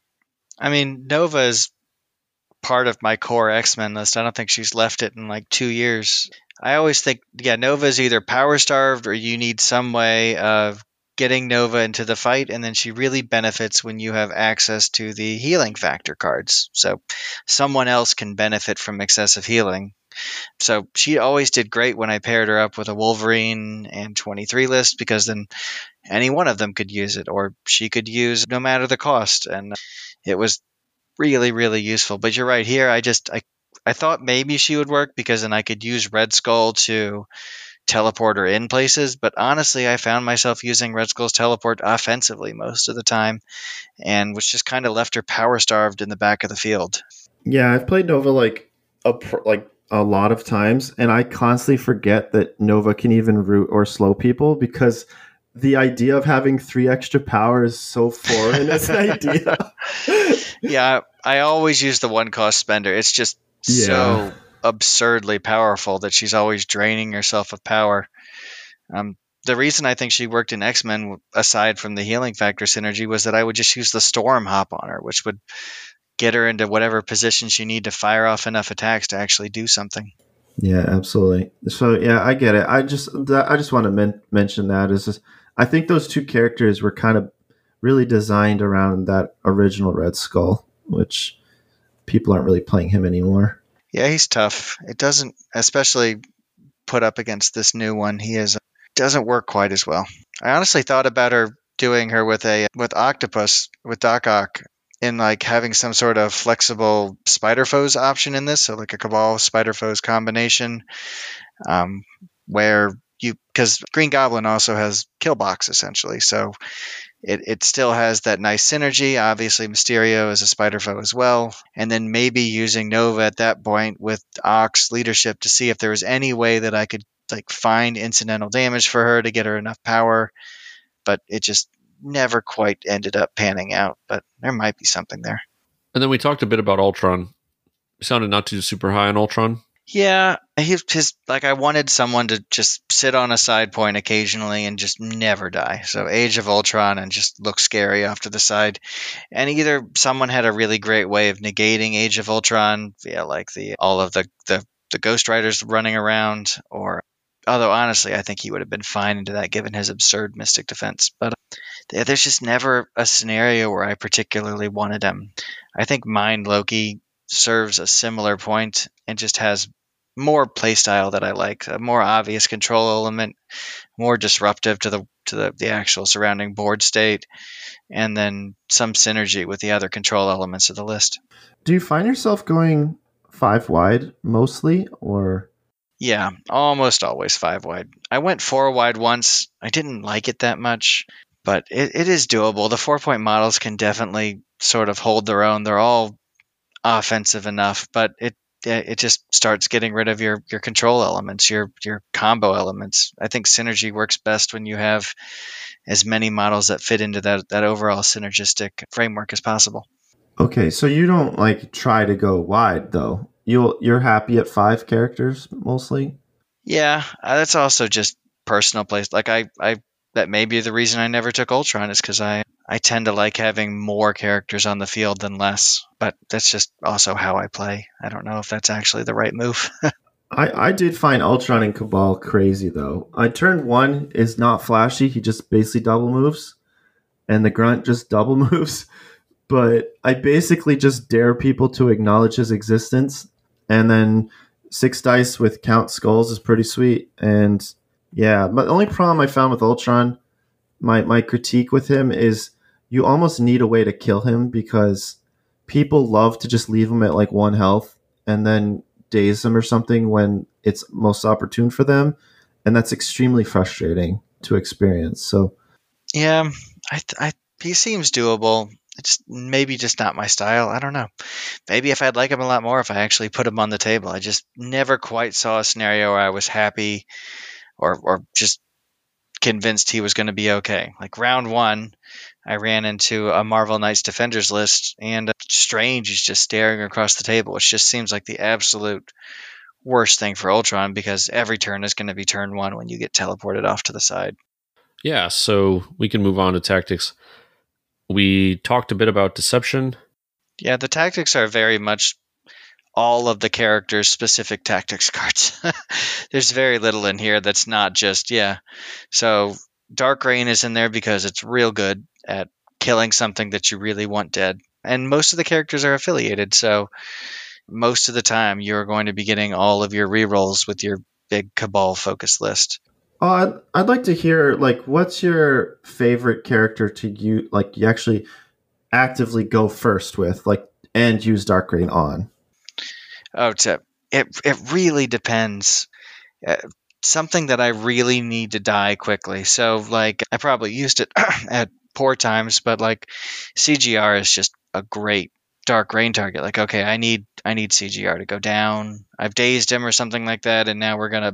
I mean, Nova is part of my core X-Men list. I don't think she's left it in like 2 years. I always think, Nova is either power starved or you need some way of getting Nova into the fight, and then she really benefits when you have access to the healing factor cards. So someone else can benefit from excessive healing. So she always did great when I paired her up with a Wolverine and 23 list, because then any one of them could use it, or she could use no matter the cost. And it was really, really useful. But you're right here. I thought maybe she would work because then I could use Red Skull to teleport her in places. But honestly, I found myself using Red Skull's teleport offensively most of the time, and which just kind of left her power starved in the back of the field. Yeah, I've played Nova like a lot of times, and I constantly forget that Nova can even root or slow people, because the idea of having 3 extra power is so foreign as an idea. Yeah, I always use the 1-cost spender. It's just so absurdly powerful that she's always draining herself of power. The reason I think she worked in X-Men, aside from the healing factor synergy, was that I would just use the Storm Hop on her, which would get her into whatever position she need to fire off enough attacks to actually do something. Yeah, absolutely. So yeah, I get it. I just want to mention that is just, I think those 2 characters were kind of really designed around that original Red Skull, which people aren't really playing him anymore. Yeah, he's tough. It doesn't, especially put up against this new one. He is doesn't work quite as well. I honestly thought about her doing her with Octopus with Doc Ock in like having some sort of flexible Spider Foes option in this, so like a Cabal Spider Foes combination, um, where you because Green Goblin also has Kill Box essentially, so it still has that nice synergy. Obviously, Mysterio is a Spider Foe as well. And then maybe using Nova at that point with Ox leadership to see if there was any way that I could like find incidental damage for her to get her enough power. But it just never quite ended up panning out. But there might be something there. And then we talked a bit about Ultron. You sounded not too super high on Ultron. Yeah, his like I wanted someone to just sit on a side point occasionally and just never die. So Age of Ultron and just look scary off to the side. And either someone had a really great way of negating Age of Ultron via like all of the Ghost Riders running around, or although honestly I think he would have been fine into that given his absurd Mystic Defense. But there's just never a scenario where I particularly wanted him. I think Mind Loki serves a similar point and just has more playstyle that I like, a more obvious control element, more disruptive to the actual surrounding board state, and then some synergy with the other control elements of the list. Do you find yourself going 5 wide mostly, or? Yeah, almost always 5 wide. I went 4 wide once. I didn't like it that much, but it is doable. The 4-point models can definitely sort of hold their own. They're all offensive enough, but it just starts getting rid of your control elements, your combo elements. I think synergy works best when you have as many models that fit into that overall synergistic framework as possible. Okay, so you don't like try to go wide though. You're happy at 5 characters mostly? Yeah, that's also just personal place. Like I that may be the reason I never took Ultron is because I tend to like having more characters on the field than less. But that's just also how I play. I don't know if that's actually the right move. I did find Ultron and Cabal crazy though. Turn 1 is not flashy. He just basically double moves, and the Grunt just double moves. But I basically just dare people to acknowledge his existence, and then 6 dice with Count Skulls is pretty sweet. And yeah, but the only problem I found with Ultron, my critique with him is you almost need a way to kill him because people love to just leave him at like 1 health and then daze him or something when it's most opportune for them, and that's extremely frustrating to experience. So yeah, he seems doable. It's maybe just not my style. I don't know. Maybe if I'd like him a lot more if I actually put him on the table. I just never quite saw a scenario where I was happy or just convinced he was going to be okay. Like round 1, I ran into a Marvel Knights Defenders list, and Strange is just staring across the table, which just seems like the absolute worst thing for Ultron because every turn is going to be turn 1 when you get teleported off to the side. Yeah, so we can move on to tactics. We talked a bit about deception. Yeah, the tactics are very much all of the characters' specific tactics cards. There's very little in here that's not just, yeah. So Dark Reign is in there because it's real good at killing something that you really want dead. And most of the characters are affiliated, so most of the time you're going to be getting all of your rerolls with your big Cabal focus list. I'd like to hear, like, what's your favorite character to you, like, you actually actively go first with, like, and use Dark Reign on? Oh, it really depends. Something that I really need to die quickly. So, like, I probably used it at poor times, but like CGR is just a great Dark Reign target. Like, okay, I need CGR to go down. I've dazed him or something like that, and now we're gonna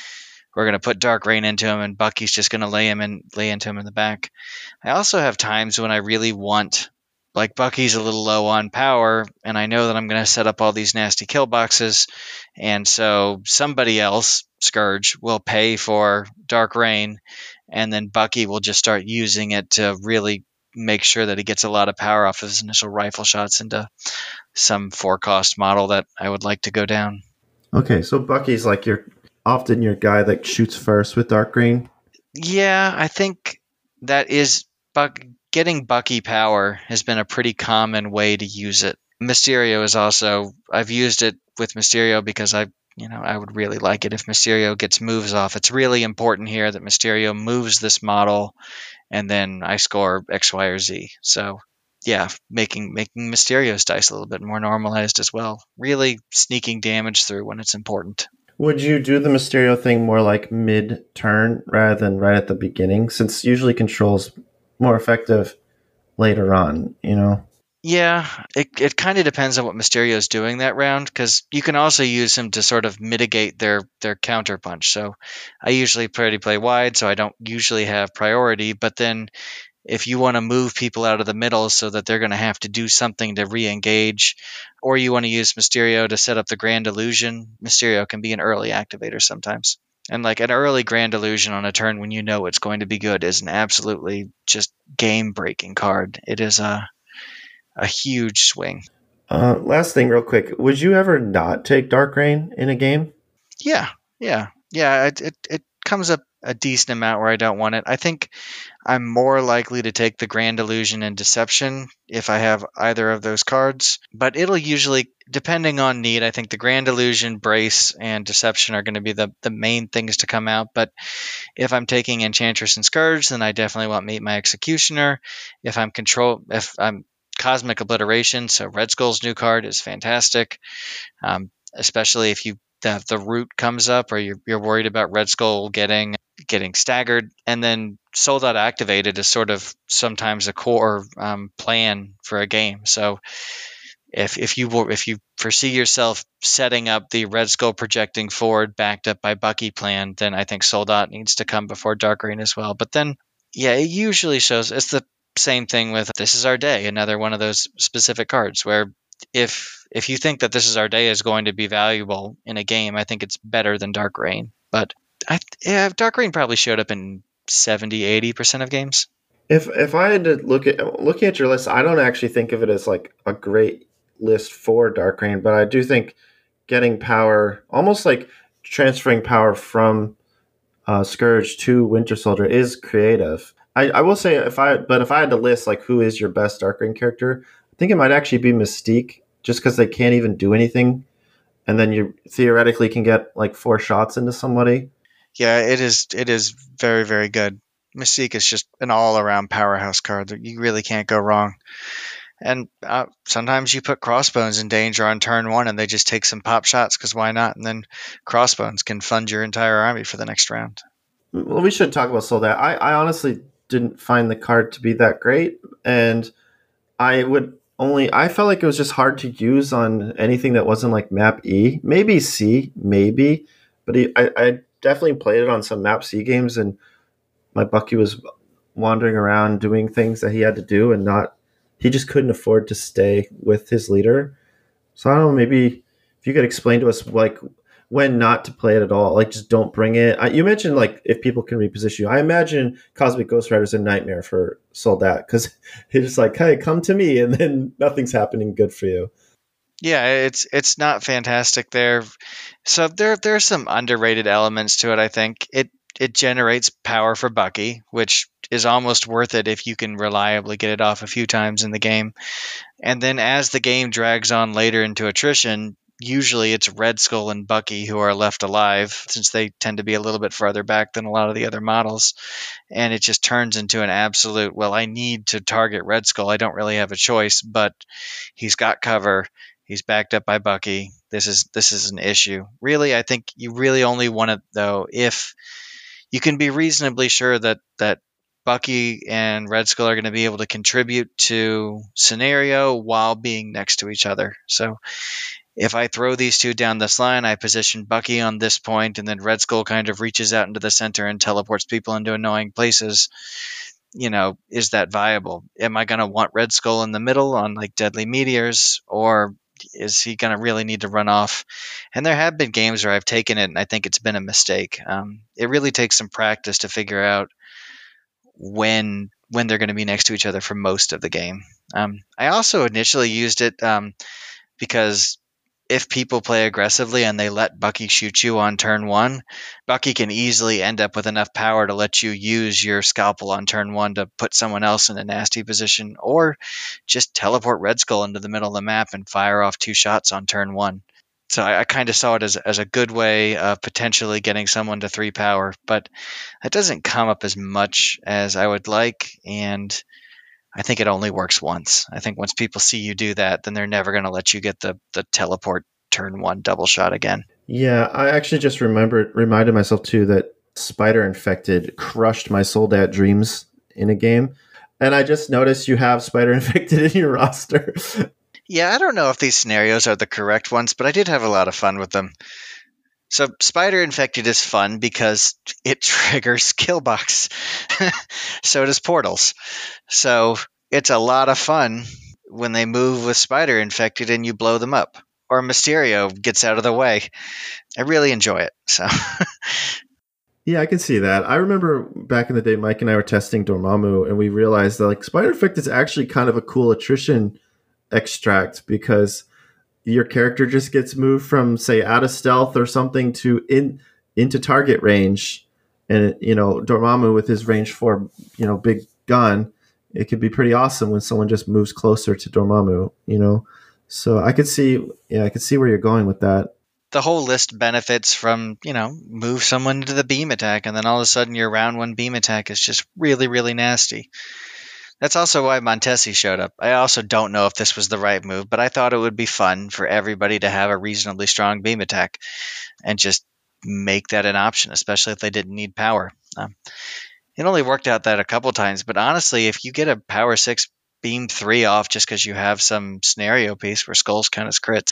put Dark Reign into him, and Bucky's just gonna lay into him in the back. I also have times when I really want, like, Bucky's a little low on power, and I know that I'm going to set up all these nasty kill boxes, and so somebody else, Scourge, will pay for Dark Reign, and then Bucky will just start using it to really make sure that he gets a lot of power off of his initial rifle shots into some 4-cost model that I would like to go down. Okay, so Bucky's like often your guy that shoots first with Dark Reign? Yeah, I think that is getting Bucky power has been a pretty common way to use it. Mysterio is also, I've used it with Mysterio because I would really like it if Mysterio gets moves off. It's really important here that Mysterio moves this model, and then I score X, Y, or Z. So yeah, making Mysterio's dice a little bit more normalized as well. Really sneaking damage through when it's important. Would you do the Mysterio thing more like mid-turn rather than right at the beginning? Since usually control's more effective later on, you know? Yeah, it kind of depends on what Mysterio's doing that round, because you can also use him to sort of mitigate their counter punch. So I usually play wide, so I don't usually have priority. But then if you want to move people out of the middle so that they're going to have to do something to re-engage, or you want to use Mysterio to set up the Grand Illusion, Mysterio can be an early activator sometimes. And like an early Grand Illusion on a turn when you know it's going to be good is an absolutely just game-breaking card. It is a huge swing. Last thing, real quick. Would you ever not take Dark Rain in a game? Yeah. It comes up a decent amount where I don't want it. I think I'm more likely to take the Grand Illusion and Deception if I have either of those cards. But it'll usually, depending on need, I think the Grand Illusion, Brace, and Deception are going to be the main things to come out. But if I'm taking Enchantress and Scourge, then I definitely want Meet My Executioner. If I'm Cosmic Obliteration, so Red Skull's new card is fantastic, especially if the root comes up or you're worried about Red Skull getting staggered. And then Sold Out Activated is sort of sometimes a core plan for a game. So if you foresee yourself setting up the Red Skull projecting forward backed up by Bucky plan, then I think Sold Out needs to come before Dark Rain as well. But then, yeah, it usually shows it's the same thing with This Is Our Day, another one of those specific cards where if you think that This Is Our Day is going to be valuable in a game, I think it's better than Dark Rain. But Dark Rain probably showed up in 70-80% of games. If I had to looking at your list, I don't actually think of it as like a great list for Dark Rain, but I do think getting power, almost like transferring power from Scourge to Winter Soldier, is creative. I will say if I had to list like who is your best Dark Rain character, I think it might actually be Mystique, just because they can't even do anything, and then you theoretically can get like 4 shots into somebody. Yeah, it is very, very good. Mystique is just an all-around powerhouse card that you really can't go wrong. And sometimes you put Crossbones in danger on turn 1 and they just take some pop shots because why not? And then Crossbones can fund your entire army for the next round. Well, we should talk about Soul That. I honestly didn't find the card to be that great, and I felt like it was just hard to use on anything that wasn't like map E, maybe C, maybe, but I definitely played it on some map C games, and my Bucky was wandering around doing things that he had to do, and he just couldn't afford to stay with his leader. So I don't know, maybe if you could explain to us like when not to play it at all, like just don't bring it. You mentioned like if people can reposition you. I imagine Cosmic Ghost Rider is a nightmare for Soldat because he's just like, hey, come to me, and then nothing's happening good for you. Yeah, it's not fantastic there. So there's some underrated elements to it. I think it generates power for Bucky, which is almost worth it if you can reliably get it off a few times in the game. And then as the game drags on later into attrition, usually it's Red Skull and Bucky who are left alive, since they tend to be a little bit farther back than a lot of the other models. And it just turns into an absolute, well, I need to target Red Skull. I don't really have a choice, but he's got cover. He's backed up by Bucky. This is an issue. Really, I think you really only want it, though, if you can be reasonably sure that Bucky and Red Skull are going to be able to contribute to scenario while being next to each other. So if I throw these two down this line, I position Bucky on this point, and then Red Skull kind of reaches out into the center and teleports people into annoying places. Is that viable? Am I going to want Red Skull in the middle on like Deadly Meteors, or is he going to really need to run off? And there have been games where I've taken it and I think it's been a mistake. It really takes some practice to figure out when they're going to be next to each other for most of the game. I also initially used it because if people play aggressively and they let Bucky shoot you on turn 1, Bucky can easily end up with enough power to let you use your Scalpel on turn 1 to put someone else in a nasty position, or just teleport Red Skull into the middle of the map and fire off 2 shots on turn 1. So I kind of saw it as a good way of potentially getting someone to 3 power, but it doesn't come up as much as I would like, and I think it only works once. I think once people see you do that, then they're never going to let you get the teleport turn 1 double shot again. Yeah, I actually just reminded myself too that Spider Infected crushed my Soldat dreams in a game. And I just noticed you have Spider Infected in your roster. Yeah, I don't know if these scenarios are the correct ones, but I did have a lot of fun with them. So Spider Infected is fun because it triggers Killbox. So does Portals. So it's a lot of fun when they move with Spider Infected and you blow them up. Or Mysterio gets out of the way. I really enjoy it. So Yeah, I can see that. I remember back in the day, Mike and I were testing Dormammu, and we realized that like Spider Infect is actually kind of a cool attrition extract because your character just gets moved from, say, out of stealth or something to into target range, and Dormammu with his range 4, big gun, it could be pretty awesome when someone just moves closer to Dormammu. So I could see where you're going with that. The whole list benefits from, move someone into the beam attack, and then all of a sudden your round 1 beam attack is just really, really nasty. That's also why Montesi showed up. I also don't know if this was the right move, but I thought it would be fun for everybody to have a reasonably strong beam attack and just make that an option, especially if they didn't need power. It only worked out that a couple times, but honestly, if you get a power 6 beam 3 off just because you have some scenario piece where skulls count as crits,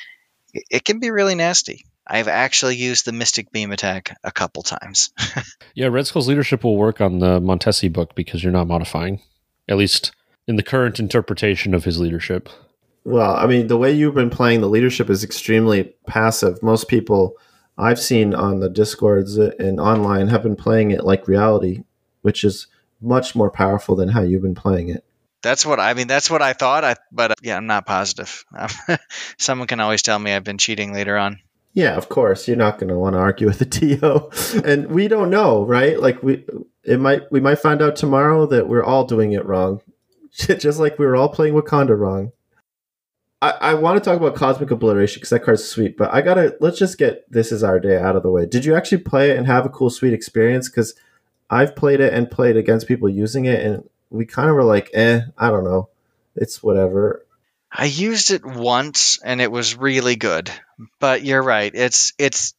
it can be really nasty. I've actually used the Mystic Beam attack a couple times. Yeah, Red Skull's leadership will work on the Montesi book because you're not modifying, at least in the current interpretation of his leadership. Well, I mean, the way you've been playing the leadership is extremely passive. Most people I've seen on the Discords and online have been playing it like reality, which is much more powerful than how you've been playing it. That's what I thought. But I'm not positive. Someone can always tell me I've been cheating later on. Yeah, of course. You're not going to want to argue with the TO, and we don't know, right? Like we might find out tomorrow that we're all doing it wrong, just like we were all playing Wakanda wrong. I want to talk about Cosmic Obliteration because that card's sweet, but let's just get This Is Our Day out of the way. Did you actually play it and have a cool, sweet experience? Because I've played it and played against people using it, and we kind of were like, I don't know. It's whatever. I used it once and it was really good. But you're right. It's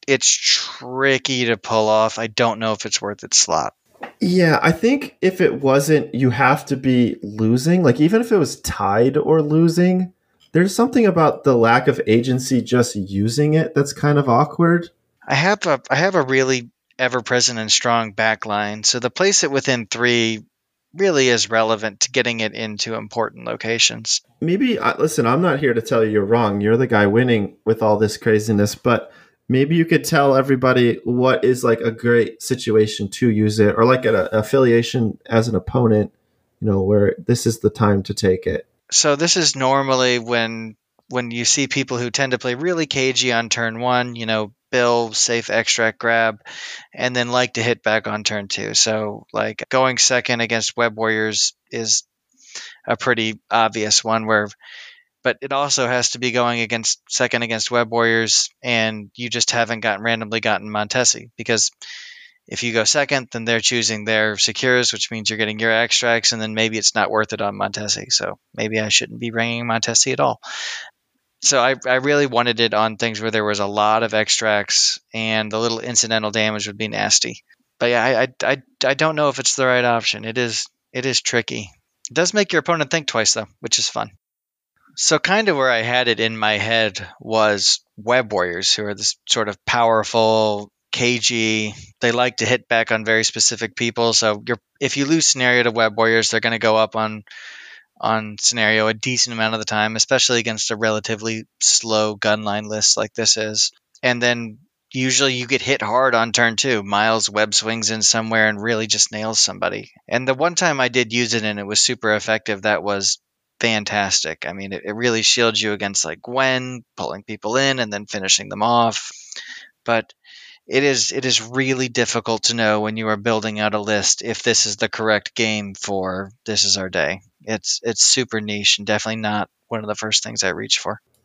tricky to pull off. I don't know if it's worth its slot. Yeah, I think if it wasn't, you have to be losing. Like even if it was tied or losing, there's something about the lack of agency just using it that's kind of awkward. I have a really ever-present and strong backline, so to place it within 3 really is relevant to getting it into important locations. Maybe, listen, I'm not here to tell you you're wrong. You're the guy winning with all this craziness, but maybe you could tell everybody what is like a great situation to use it, or like an affiliation as an opponent, where this is the time to take it. So this is normally when you see people who tend to play really cagey on turn 1, Bill, safe extract grab, and then like to hit back on turn 2. So like going second against Web Warriors is a pretty obvious one but it also has to be going second against Web Warriors and you just haven't randomly gotten Montesi, because if you go second, then they're choosing their secures, which means you're getting your extracts, and then maybe it's not worth it on Montesi. So maybe I shouldn't be bringing Montesi at all. So I really wanted it on things where there was a lot of extracts and the little incidental damage would be nasty. But yeah, I don't know if it's the right option. It is tricky. It does make your opponent think twice though, which is fun. So kind of where I had it in my head was Web Warriors, who are this sort of powerful, cagey. They like to hit back on very specific people. So if you lose scenario to Web Warriors, they're going to go up on scenario a decent amount of the time, especially against a relatively slow gunline list like this is. And then usually you get hit hard on turn 2. Miles web swings in somewhere and really just nails somebody. And the one time I did use it and it was super effective, that was fantastic. I mean, it really shields you against like Gwen, pulling people in and then finishing them off. But it is really difficult to know when you are building out a list if this is the correct game for This Is Our Day. It's super niche and definitely not one of the first things I reach for.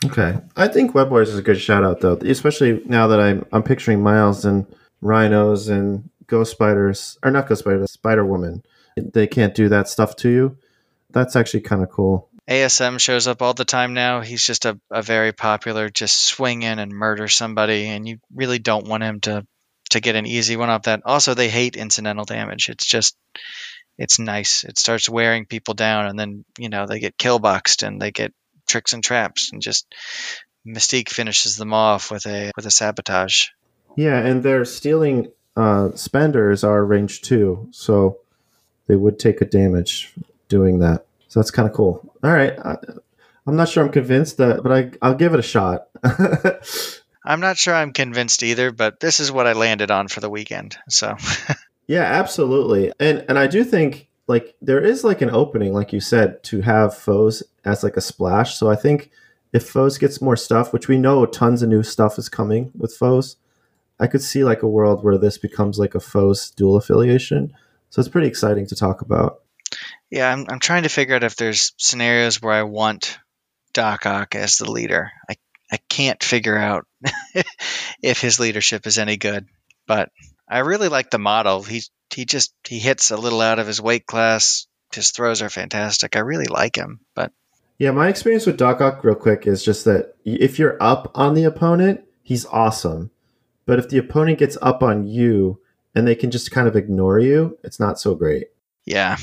Okay, I think Web Warriors is a good shout out though, especially now that I'm picturing Miles and rhinos and ghost spiders, or not ghost spiders, Spider Woman. They can't do that stuff to you. That's actually kind of cool. ASM shows up all the time now. He's just a very popular, just swing in and murder somebody, and you really don't want him to get an easy one off that. Also, they hate incidental damage. It's nice. It starts wearing people down, and then they get kill boxed and they get tricks and traps, and just Mystique finishes them off with a sabotage. Yeah, and their stealing spenders are range 2, so they would take a damage doing that. So that's kind of cool. All right, I'm not sure I'm convinced, but I'll give it a shot. I'm not sure I'm convinced either, but this is what I landed on for the weekend. So yeah, absolutely. And I do think like there is like an opening, like you said, to have foes as like a splash. So I think if foes gets more stuff, which we know tons of new stuff is coming with foes, I could see like a world where this becomes like a foes dual affiliation. So it's pretty exciting to talk about. Yeah, I'm trying to figure out if there's scenarios where I want Doc Ock as the leader. I can't figure out if his leadership is any good, but I really like the model. He hits a little out of his weight class. His throws are fantastic. I really like him, but yeah, my experience with Doc Ock real quick is just that if you're up on the opponent, he's awesome. But if the opponent gets up on you and they can just kind of ignore you, it's not so great. Yeah,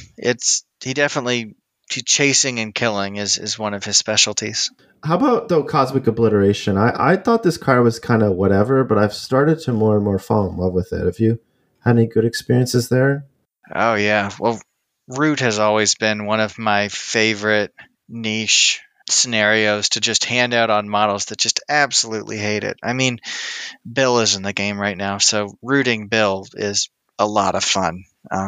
chasing and killing is one of his specialties. How about though Cosmic Obliteration? I thought this card was kind of whatever, but I've started to more and more fall in love with it. Have you had any good experiences there? Oh yeah, well, Root has always been one of my favorite niche scenarios to just hand out on models that just absolutely hate it. I mean, Bill is in the game right now, so rooting Bill is a lot of fun.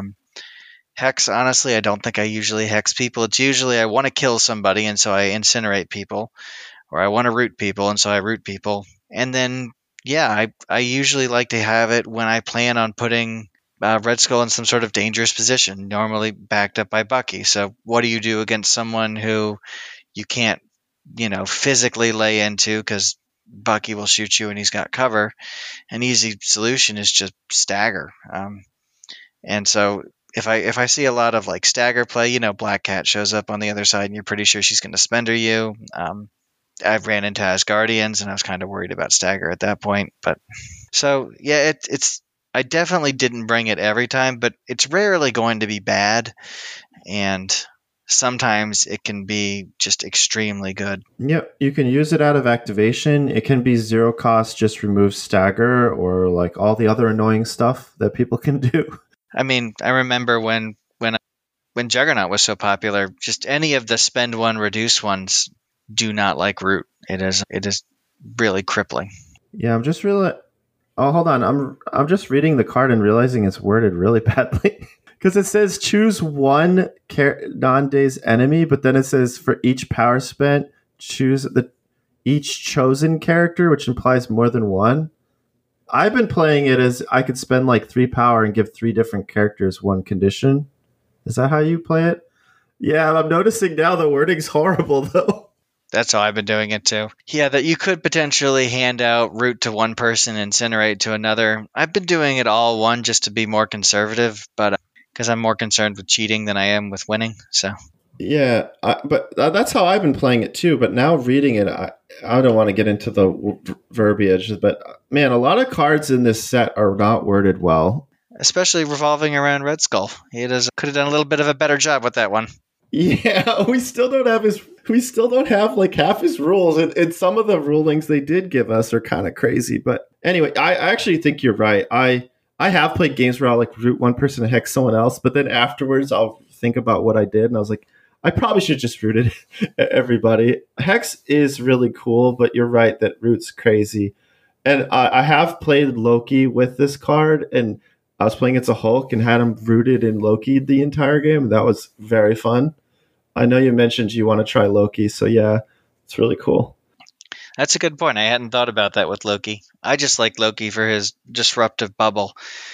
Hex, honestly, I don't think I usually hex people. It's usually I want to kill somebody, and so I incinerate people, or I want to root people, and so I root people. And then, yeah, I usually like to have it when I plan on putting Red Skull in some sort of dangerous position, normally backed up by Bucky. So what do you do against someone who you can't, physically lay into because Bucky will shoot you and he's got cover? An easy solution is just stagger. And so if I see a lot of like stagger play, Black Cat shows up on the other side and you're pretty sure she's going to spender you. I've ran into Asgardians and I was kind of worried about stagger at that point. But so yeah, it's I definitely didn't bring it every time, but it's rarely going to be bad, and sometimes it can be just extremely good. Yep, you can use it out of activation. It can be 0 cost, just remove stagger or like all the other annoying stuff that people can do. I mean, I remember when Juggernaut was so popular, just any of the spend 1 reduce ones do not like root. It is really crippling. Yeah, I'm just really. Oh, hold on. I'm just reading the card and realizing it's worded really badly because it says choose one non-daze enemy, but then it says for each power spent, choose each chosen character, which implies more than one. I've been playing it as I could spend like 3 power and give 3 different characters 1 condition. Is that how you play it? Yeah, I'm noticing now the wording's horrible though. That's how I've been doing it too. Yeah, that you could potentially hand out root to one person, incinerate to another. I've been doing it all one just to be more conservative, but because I'm more concerned with cheating than I am with winning. So yeah, but that's how I've been playing it too. But now reading it, I don't want to get into the verbiage, but man, a lot of cards in this set are not worded well. Especially revolving around Red Skull. He could have done a little bit of a better job with that one. Yeah, we still don't have like half his rules, and some of the rulings they did give us are kind of crazy. But anyway, I actually think you're right. I have played games where I'll like root one person and hex someone else, but then afterwards I'll think about what I did, and I was like, I probably should just rooted everybody. Hex is really cool, but you're right that root's crazy. And I have played Loki with this card, and I was playing against a Hulk and had him rooted in Loki the entire game. That was very fun. I know you mentioned you want to try Loki, so yeah, it's really cool. That's a good point. I hadn't thought about that with Loki. I just like Loki for his disruptive bubble.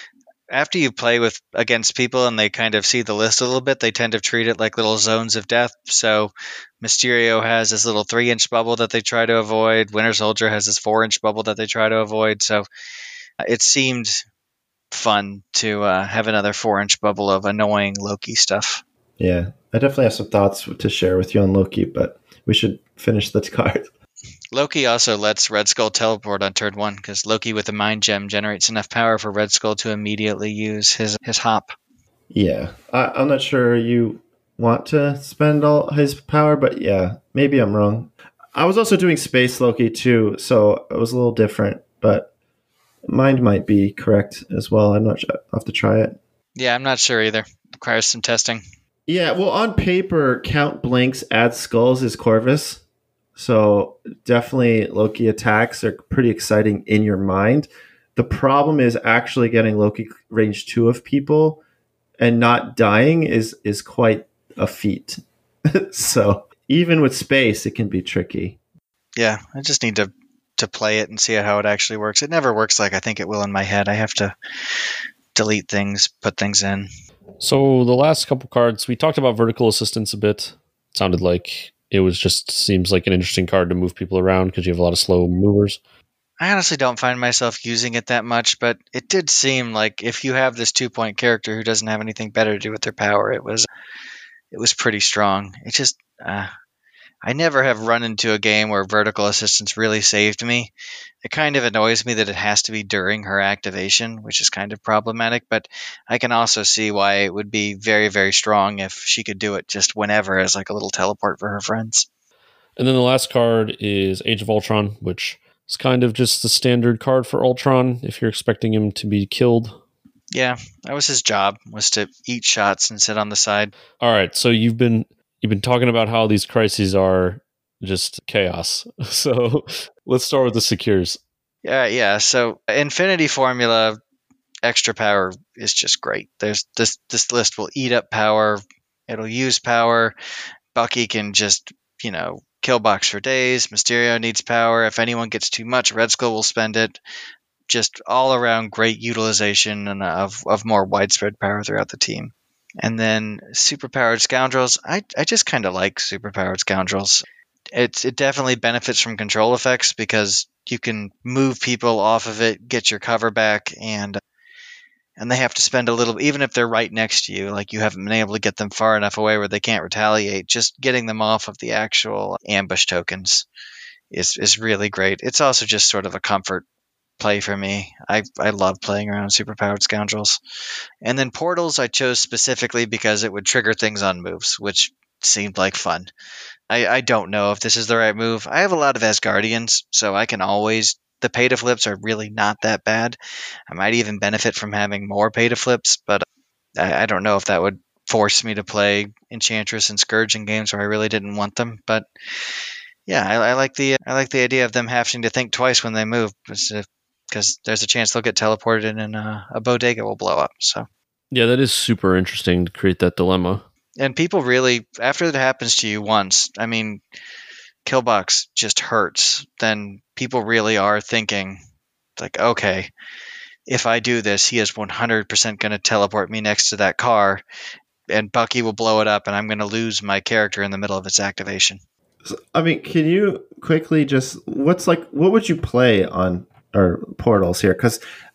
after you play against people and they kind of see the list a little bit, they tend to treat it like little zones of death. So Mysterio has this little 3-inch bubble that they try to avoid. Winter Soldier has this 4-inch bubble that they try to avoid. So it seemed fun to have another 4-inch bubble of annoying Loki stuff. Yeah, I definitely have some thoughts to share with you on Loki, but we should finish the card. Loki also lets Red Skull teleport on turn 1 because Loki with the Mind Gem generates enough power for Red Skull to immediately use his hop. Yeah, I'm not sure you want to spend all his power, but yeah, maybe I'm wrong. I was also doing Space Loki too, so it was a little different, but Mind might be correct as well. I'm not sure. I'll have to try it. Yeah, I'm not sure either. Requires some testing. Yeah, well, on paper, Count Blinks adds skulls is Corvus. So definitely Loki attacks are pretty exciting in your mind. The problem is actually getting Loki range 2 of people and not dying is quite a feat. So even with space, it can be tricky. Yeah, I just need to play it and see how it actually works. It never works like I think it will in my head. I have to delete things, put things in. So the last couple cards, we talked about vertical assistance a bit. It sounded like it was just seems like an interesting card to move people around because you have a lot of slow movers. I honestly don't find myself using it that much, but it did seem like if you have this 2-point character who doesn't have anything better to do with their power, it was pretty strong. It just I never have run into a game where vertical assistance really saved me. It kind of annoys me that it has to be during her activation, which is kind of problematic, but I can also see why it would be very, very strong if she could do it just whenever as like a little teleport for her friends. And then the last card is Age of Ultron, which is kind of just the standard card for Ultron if you're expecting him to be killed. Yeah, that was his job, was to eat shots and sit on the side. All right, so you've been talking about how these crises are just chaos. So let's start with the secures. Yeah. So Infinity Formula extra power is just great. There's this list will eat up power. It'll use power. Bucky can just, kill Box for days. Mysterio needs power. If anyone gets too much, Red Skull will spend it. Just all around great utilization and of more widespread power throughout the team. And then Superpowered Scoundrels. I just kind of like Superpowered Scoundrels. It definitely benefits from control effects because you can move people off of it, get your cover back, and they have to spend a little, even if they're right next to you, like you haven't been able to get them far enough away where they can't retaliate, just getting them off of the actual ambush tokens is really great. It's also just sort of a comfort play for me. I love playing around Superpowered Scoundrels. And then Portals I chose specifically because it would trigger things on moves, which seemed like fun. I don't know if this is the right move. I have a lot of Asgardians, so I can always... The pay-to-flips are really not that bad. I might even benefit from having more pay-to-flips, but I don't know if that would force me to play Enchantress and Scourge in games where I really didn't want them. But yeah, I like the idea of them having to think twice when they move, because there's a chance they'll get teleported and a bodega will blow up. So yeah, that is super interesting to create that dilemma. And people really, after it happens to you once, I mean, Killbox just hurts, then people really are thinking, like, okay, if I do this, he is 100% going to teleport me next to that car, and Bucky will blow it up, and I'm going to lose my character in the middle of its activation. I mean, can you quickly just, what would you play on or Portals here? Because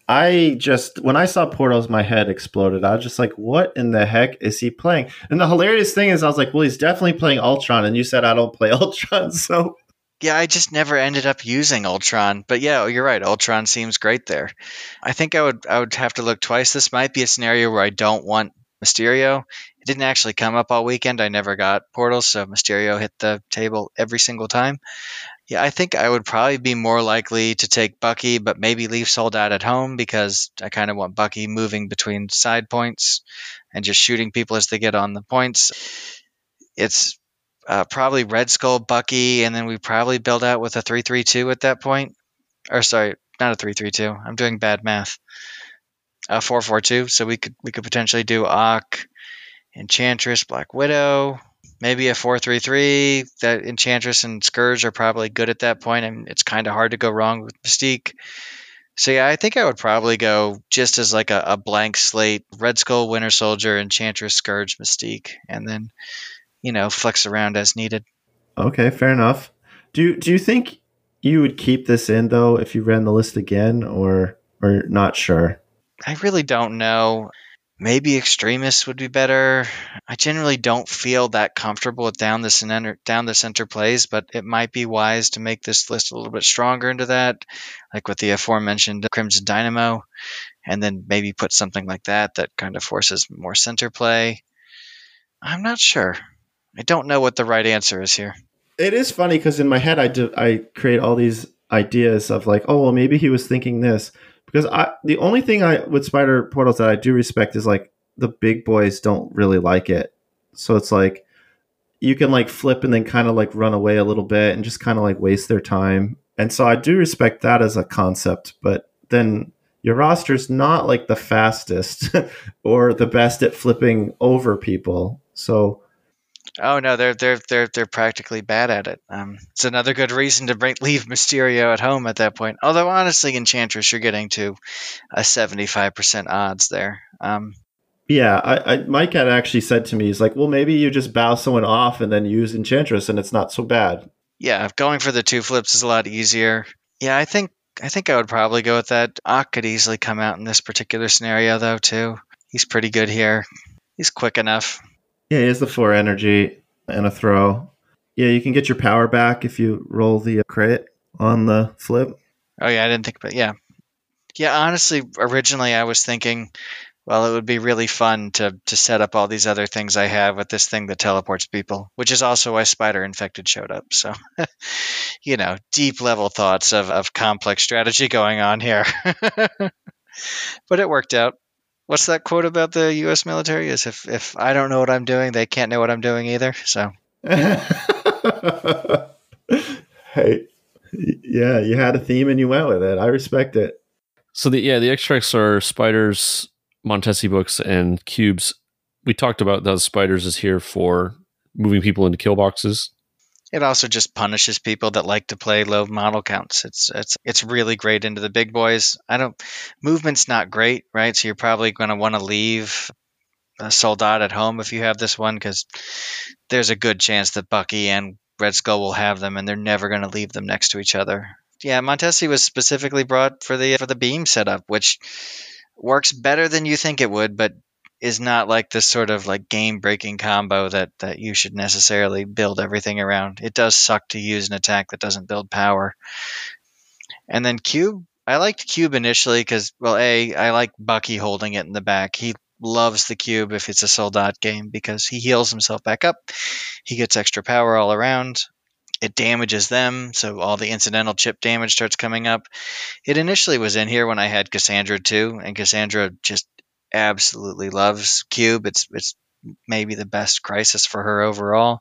when I saw Portals, my head exploded. I was just like, what in the heck is he playing? And the hilarious thing is I was like, well, he's definitely playing Ultron. And you said I don't play Ultron, so... Yeah, I just never ended up using Ultron. But yeah, you're right. Ultron seems great there. I think I would have to look twice. This might be a scenario where I don't want Mysterio. It didn't actually come up all weekend. I never got Portals, so Mysterio hit the table every single time. Yeah, I think I would probably be more likely to take Bucky, but maybe leave Soldat at home because I kind of want Bucky moving between side points and just shooting people as they get on the points. It's probably Red Skull, Bucky, and then we probably build out with a 3-3-2 at that point. Or sorry, not a 3-3-2. I'm doing bad math. A 4-4-2. So we could potentially do Ock, Enchantress, Black Widow. Maybe a 4-3-3. That Enchantress and Scourge are probably good at that point, and it's kind of hard to go wrong with Mystique. So yeah, I think I would probably go just as like a blank slate: Red Skull, Winter Soldier, Enchantress, Scourge, Mystique, and then flex around as needed. Okay, fair enough. Do you think you would keep this in though if you ran the list again, or not sure? I really don't know. Maybe Extremists would be better. I generally don't feel that comfortable with down the center plays, but it might be wise to make this list a little bit stronger into that, like with the aforementioned Crimson Dynamo, and then maybe put something like that kind of forces more center play. I'm not sure. I don't know what the right answer is here. It is funny because in my head I create all these ideas of like, oh well, maybe he was thinking this, because the only thing I with Spider Portals that I do respect is like the big boys don't really like it, so it's like you can like flip and then kind of like run away a little bit and just kind of like waste their time, and so I do respect that as a concept, but then your roster's not like the fastest or the best at flipping over people, so. Oh no, they're practically bad at it. It's another good reason to leave Mysterio at home at that point. Although honestly, Enchantress, you're getting to a 75% odds there. Yeah, Mike had actually said to me, he's like, well, maybe you just bow someone off and then use Enchantress, and it's not so bad. Yeah, going for the 2 flips is a lot easier. Yeah, I think I would probably go with that. Ock could easily come out in this particular scenario though too. He's pretty good here. He's quick enough. Yeah, he has the 4 energy and a throw. Yeah, you can get your power back if you roll the crit on the flip. Oh yeah, I didn't think about yeah. Yeah, honestly, originally I was thinking, well, it would be really fun to set up all these other things I have with this thing that teleports people, which is also why Spider Infected showed up. So, deep level thoughts of complex strategy going on here. But it worked out. What's that quote about the U.S. military? Is if I don't know what I'm doing, they can't know what I'm doing either. So, hey, yeah, you had a theme and you went with it. I respect it. So the extracts are Spiders, Montesi books, and cubes. We talked about those Spiders is here for moving people into kill boxes. It also just punishes people that like to play low model counts. It's really great into the big boys. Movement's not great, right? So you're probably going to want to leave a Soldat at home if you have this one, because there's a good chance that Bucky and Red Skull will have them, and they're never going to leave them next to each other. Yeah, Montesi was specifically brought for the beam setup, which works better than you think it would, but is not like this sort of like game-breaking combo that you should necessarily build everything around. It does suck to use an attack that doesn't build power. And then Cube, I liked Cube initially because, well, I like Bucky holding it in the back. He loves the Cube if it's a Soldat game because he heals himself back up. He gets extra power all around. It damages them, so all the incidental chip damage starts coming up. It initially was in here when I had Cassandra too, and Cassandra just absolutely loves Cube. It's maybe the best crisis for her overall.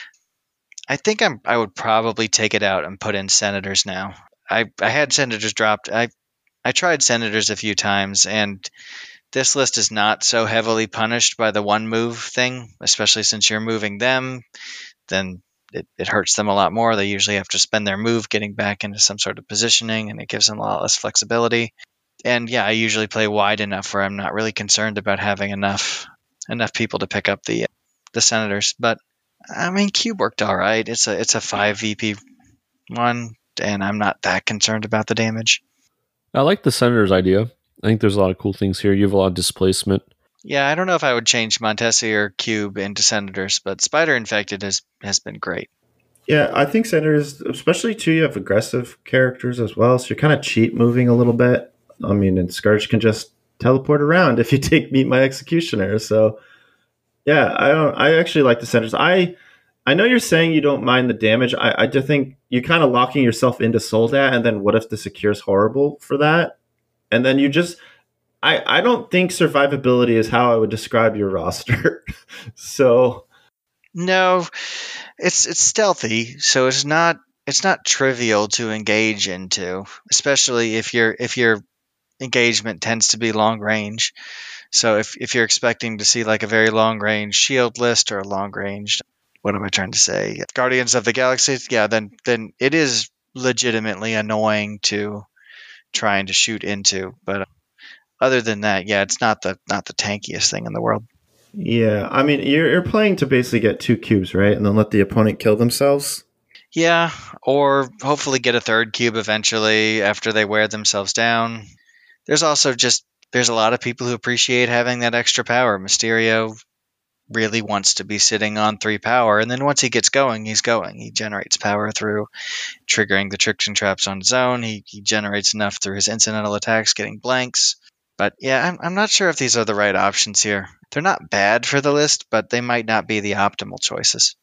I think I would probably take it out and put in Senators now. I had Senators dropped. I tried Senators a few times, and this list is not so heavily punished by the one move thing, especially since you're moving them. Then it hurts them a lot more. They usually have to spend their move getting back into some sort of positioning, and it gives them a lot less flexibility. And yeah, I usually play wide enough where I'm not really concerned about having enough people to pick up the Senators. But I mean, Cube worked all right. It's a 5 VP one, and I'm not that concerned about the damage. I like the Senators idea. I think there's a lot of cool things here. You have a lot of displacement. Yeah, I don't know if I would change Montesi or Cube into Senators, but Spider Infected has been great. Yeah, I think Senators, especially too, you have aggressive characters as well, so you're kind of cheat moving a little bit. I mean, and Scourge can just teleport around if you take Meet My Executioner. So, yeah, I actually like the Senators. I know you're saying you don't mind the damage. I just think you're kind of locking yourself into Soldat, and then what if the Secure's horrible for that? And then you just... I don't think survivability is how I would describe your roster. So no, it's stealthy, so it's not trivial to engage into, especially if your engagement tends to be long range. So if you're expecting to see like a very long range shield list or a long range, what am I trying to say? Guardians of the Galaxy, yeah, then it is legitimately annoying to trying to shoot into. But other than that, yeah, it's not the tankiest thing in the world. Yeah, I mean, you're playing to basically get 2 cubes, right? And then let the opponent kill themselves? Yeah, or hopefully get a third cube eventually after they wear themselves down. There's also there's a lot of people who appreciate having that extra power. Mysterio really wants to be sitting on 3 power, and then once he gets going, he's going. He generates power through triggering the tricks and traps on his own. He generates enough through his incidental attacks, getting blanks. But yeah, I'm not sure if these are the right options here. They're not bad for the list, but they might not be the optimal choices.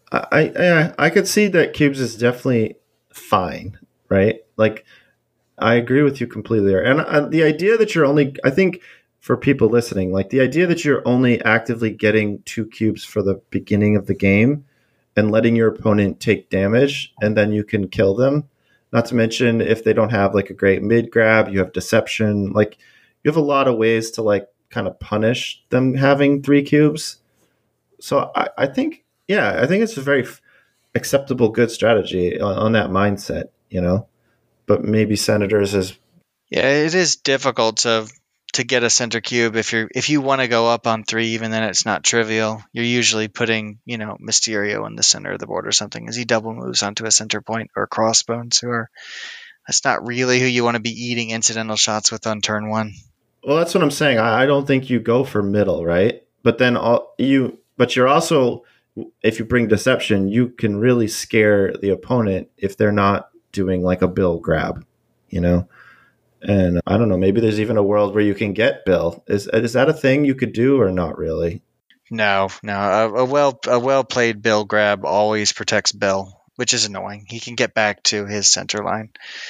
I could see that cubes is definitely fine, right? Like, I agree with you completely there. And the idea that you're only, I think for people listening, like the idea that you're only actively getting 2 cubes for the beginning of the game and letting your opponent take damage and then you can kill them. Not to mention if they don't have like a great mid grab, you have deception. Like, you have a lot of ways to like kind of punish them having 3 cubes. So I think, I think it's a very acceptable, good strategy on that mindset, But maybe Senators is. Yeah, it is difficult to get a center cube if you want to go up on 3. Even then, it's not trivial. You're usually putting Mysterio in the center of the board or something as he double moves onto a center point, or Crossbones, that's not really who you want to be eating incidental shots with on turn 1. Well, that's what I'm saying. I don't think you go for middle, right? But then you're also, if you bring deception, you can really scare the opponent if they're not doing like a Bill grab, And I don't know, maybe there's even a world where you can get Bill. Is that a thing you could do or not really? No. A well played Bill grab always protects Bill, which is annoying. He can get back to his center line.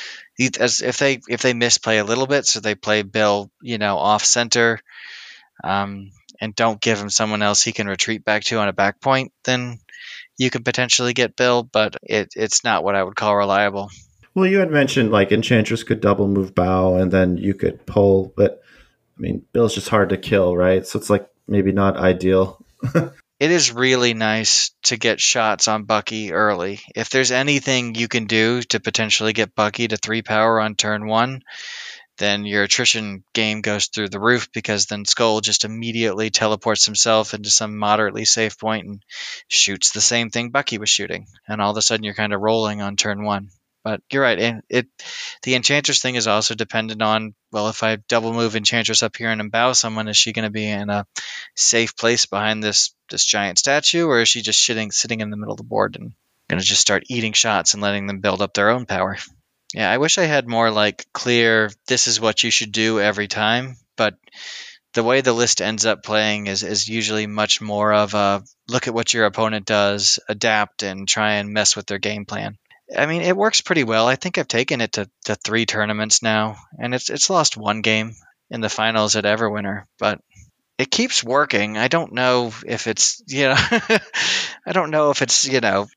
If they misplay a little bit, so they play Bill, off center, and don't give him someone else he can retreat back to on a back point, then you can potentially get Bill, but it's not what I would call reliable. Well, you had mentioned like Enchantress could double move bow and then you could pull, but I mean, Bill's just hard to kill, right? So it's like maybe not ideal. It is really nice to get shots on Bucky early. If there's anything you can do to potentially get Bucky to 3 power on turn 1, then your attrition game goes through the roof, because then Skull just immediately teleports himself into some moderately safe point and shoots the same thing Bucky was shooting. And all of a sudden you're kind of rolling on turn 1. But you're right. And the Enchantress thing is also dependent on, well, if I double move Enchantress up here and embow someone, is she going to be in a safe place behind this giant statue, or is she just sitting in the middle of the board and going to just start eating shots and letting them build up their own power? Yeah, I wish I had more like clear, this is what you should do every time. But the way the list ends up playing is usually much more of a look at what your opponent does, adapt, and try and mess with their game plan. I mean, it works pretty well. I think I've taken it to 3 tournaments now, and it's lost 1 game in the finals at Everwinter, but it keeps working. I don't know if it's, I don't know if it's,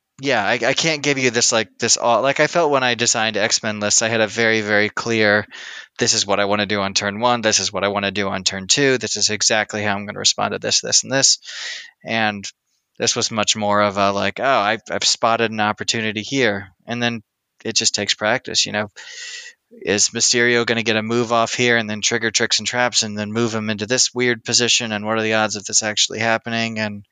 I can't give you this like I felt when I designed X-Men lists. I had a very, very clear, this is what I want to do on turn 1. This is what I want to do on turn 2. This is exactly how I'm going to respond to this, this, and this. And this was much more of a like, oh, I've spotted an opportunity here. And then it just takes practice, Is Mysterio going to get a move off here and then trigger tricks and traps and then move him into this weird position? And what are the odds of this actually happening? And,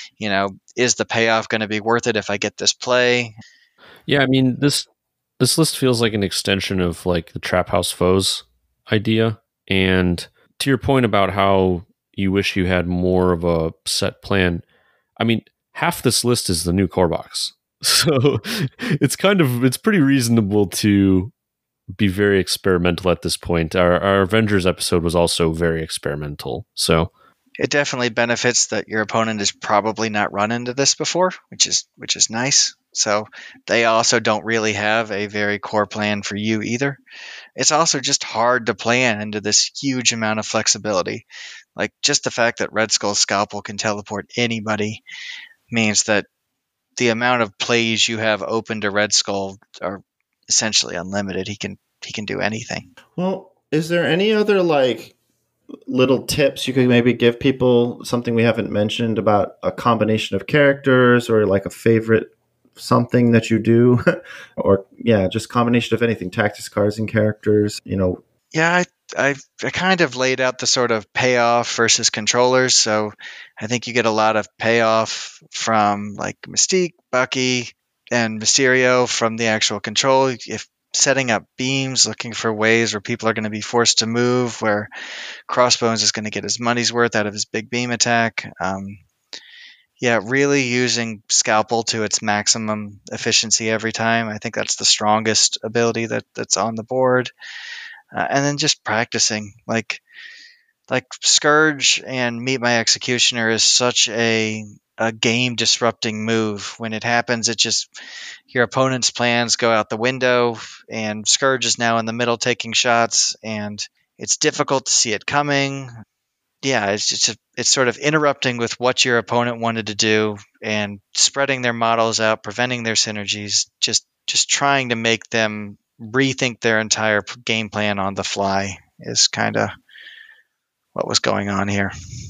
is the payoff going to be worth it if I get this play? Yeah, I mean, this list feels like an extension of like the Trap House Foes idea. And to your point about how you wish you had more of a set plan, I mean, half this list is the new core box. So it's pretty reasonable to be very experimental at this point. Our Avengers episode was also very experimental. So it definitely benefits that your opponent has probably not run into this before, which is nice. So they also don't really have a very core plan for you either. It's also just hard to plan into this huge amount of flexibility. Like just the fact that Red Skull's Scalpel can teleport anybody means that the amount of plays you have open to Red Skull are essentially unlimited. He can do anything. Well, is there any other like little tips you could maybe give people, something we haven't mentioned about a combination of characters or like a favorite something that you do, or just combination of anything, tactics cards and characters. Yeah, I kind of laid out the sort of payoff versus controllers. So I think you get a lot of payoff from like Mystique, Bucky, and Mysterio from the actual control. If setting up beams, looking for ways where people are going to be forced to move, where Crossbones is going to get his money's worth out of his big beam attack. Really using Scalpel to its maximum efficiency every time. I think that's the strongest ability that's on the board. And then just practicing, like Scourge and Meet My Executioner is such a game disrupting move. When it happens, it just, your opponent's plans go out the window, and Scourge is now in the middle taking shots, and it's difficult to see it coming. Yeah, it's sort of interrupting with what your opponent wanted to do and spreading their models out, preventing their synergies, just trying to make them rethink their entire game plan on the fly is kind of what was going on here.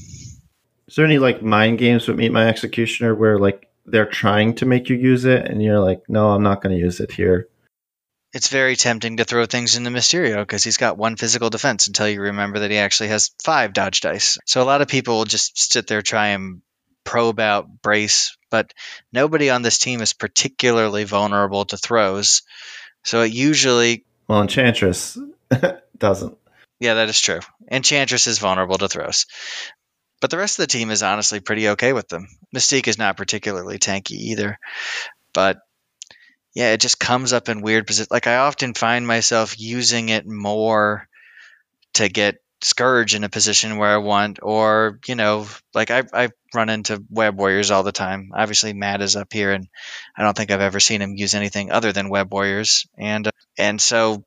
Is there any like mind games with Meet My Executioner where like they're trying to make you use it and you're like, no, I'm not going to use it here? It's very tempting to throw things into Mysterio because he's got 1 physical defense until you remember that he actually has 5 dodge dice. So a lot of people will just sit there, try and probe out, brace, but nobody on this team is particularly vulnerable to throws. So it usually... Well, Enchantress doesn't. Yeah, that is true. Enchantress is vulnerable to throws. But the rest of the team is honestly pretty okay with them. Mystique is not particularly tanky either. But yeah, it just comes up in weird positions. Like I often find myself using it more to get Scourge in a position where I want, or, like I run into Web Warriors all the time. Obviously, Matt is up here, and I don't think I've ever seen him use anything other than Web Warriors. And so,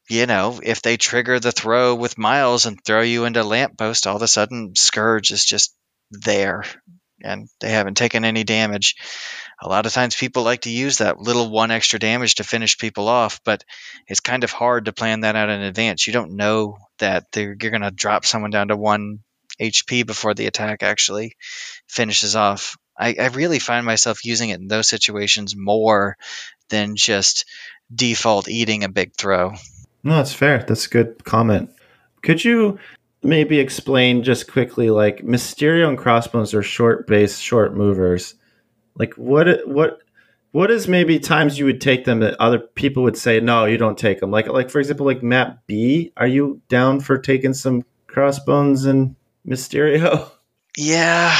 if they trigger the throw with Miles and throw you into Lamppost, all of a sudden Scourge is just there, and they haven't taken any damage. A lot of times people like to use that little 1 extra damage to finish people off, but it's kind of hard to plan that out in advance. You don't know that you're going to drop someone down to 1 HP before the attack actually finishes off. I really find myself using it in those situations more than just default eating a big throw. No, that's fair. That's a good comment. Could you maybe explain just quickly, like Mysterio and Crossbones are short base, short movers. Like what is maybe times you would take them that other people would say, no, you don't take them? Like for example, like Matt B, are you down for taking some Crossbones and Mysterio? Yeah,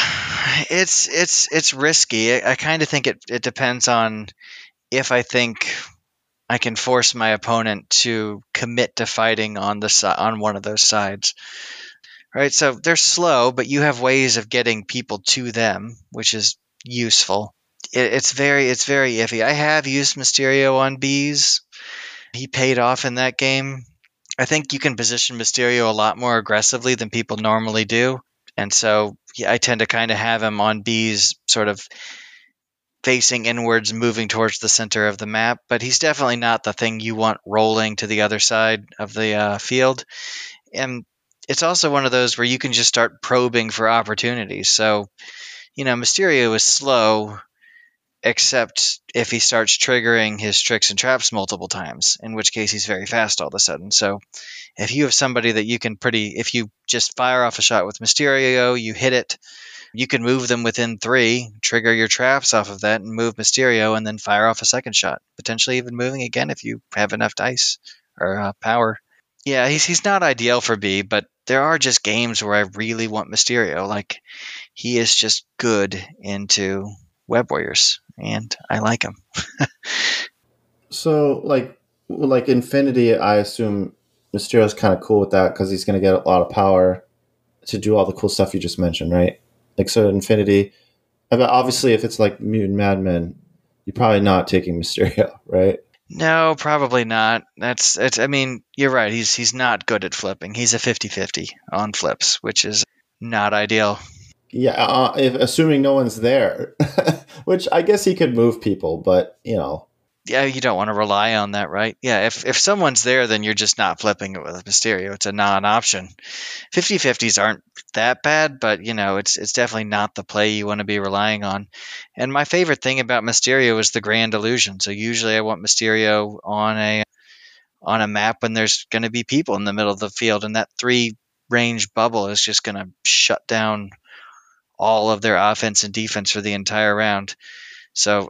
it's risky. I kind of think it depends on if I think I can force my opponent to commit to fighting on one of those sides. Right? So they're slow, but you have ways of getting people to them, which is useful. It's very iffy. I have used Mysterio on bees. He paid off in that game. I think you can position Mysterio a lot more aggressively than people normally do. And so I tend to kind of have him on bees sort of facing inwards, moving towards the center of the map. But he's definitely not the thing you want rolling to the other side of the field. And it's also one of those where you can just start probing for opportunities. So, Mysterio is slow, except if he starts triggering his tricks and traps multiple times, in which case he's very fast all of a sudden. So if you have somebody that you can if you just fire off a shot with Mysterio, you hit it, you can move them within 3, trigger your traps off of that and move Mysterio, and then fire off a second shot, potentially even moving again if you have enough dice or power. Yeah, he's not ideal for B, but there are just games where I really want Mysterio. Like, he is just good into Web Warriors, and I like him. So, like Infinity, I assume Mysterio's kind of cool with that because he's going to get a lot of power to do all the cool stuff you just mentioned, right? Like, so Infinity, obviously, if it's like Mutant Madmen, you're probably not taking Mysterio, right? No, probably not. I mean, you're right. He's not good at flipping. He's a 50-50 on flips, which is not ideal. Yeah, assuming no one's there, which I guess he could move people, but Yeah, you don't want to rely on that, right? Yeah, if someone's there, then you're just not flipping it with Mysterio. It's a non-option. 50-50s aren't that bad, but it's definitely not the play you want to be relying on. And my favorite thing about Mysterio is the Grand Illusion. So usually I want Mysterio on a map when there's going to be people in the middle of the field, and that 3-range bubble is just going to shut down all of their offense and defense for the entire round. So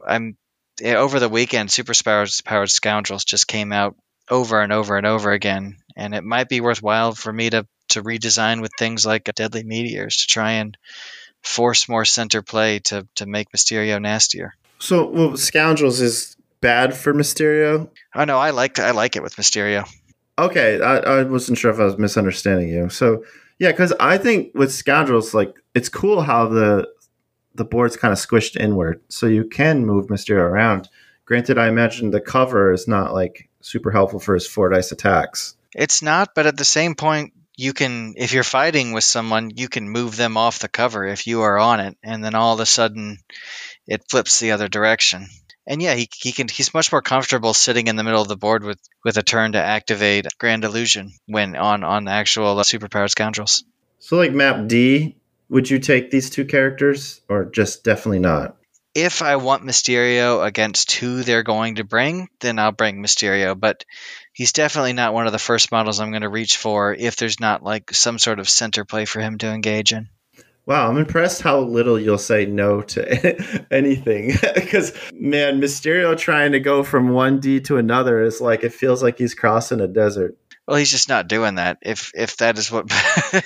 over the weekend, Superpowered Scoundrels just came out over and over and over again, and it might be worthwhile for me to redesign with things like Deadly Meteors to try and force more center play to make Mysterio nastier. So, Scoundrels is bad for Mysterio? Oh no, I like it with Mysterio. Okay, I wasn't sure if I was misunderstanding you. So, yeah, because I think with Scoundrels, like, it's cool how the board's kind of squished inward, so you can move Mysterio around. Granted, I imagine the cover is not like super helpful for his 4 dice attacks. It's not, but at the same point, you can, if you're fighting with someone, you can move them off the cover if you are on it, and then all of a sudden it flips the other direction. And yeah, he's much more comfortable sitting in the middle of the board with a turn to activate Grand Illusion when on actual Superpowered Scoundrels. So like map D, would you take these 2 characters or just definitely not? If I want Mysterio against who they're going to bring, then I'll bring Mysterio, but he's definitely not one of the first models I'm going to reach for if there's not like some sort of center play for him to engage in. Wow, I'm impressed how little you'll say no to anything. Because, man, Mysterio trying to go from 1D to another is like, it feels like he's crossing a desert. Well, he's just not doing that. If that is what,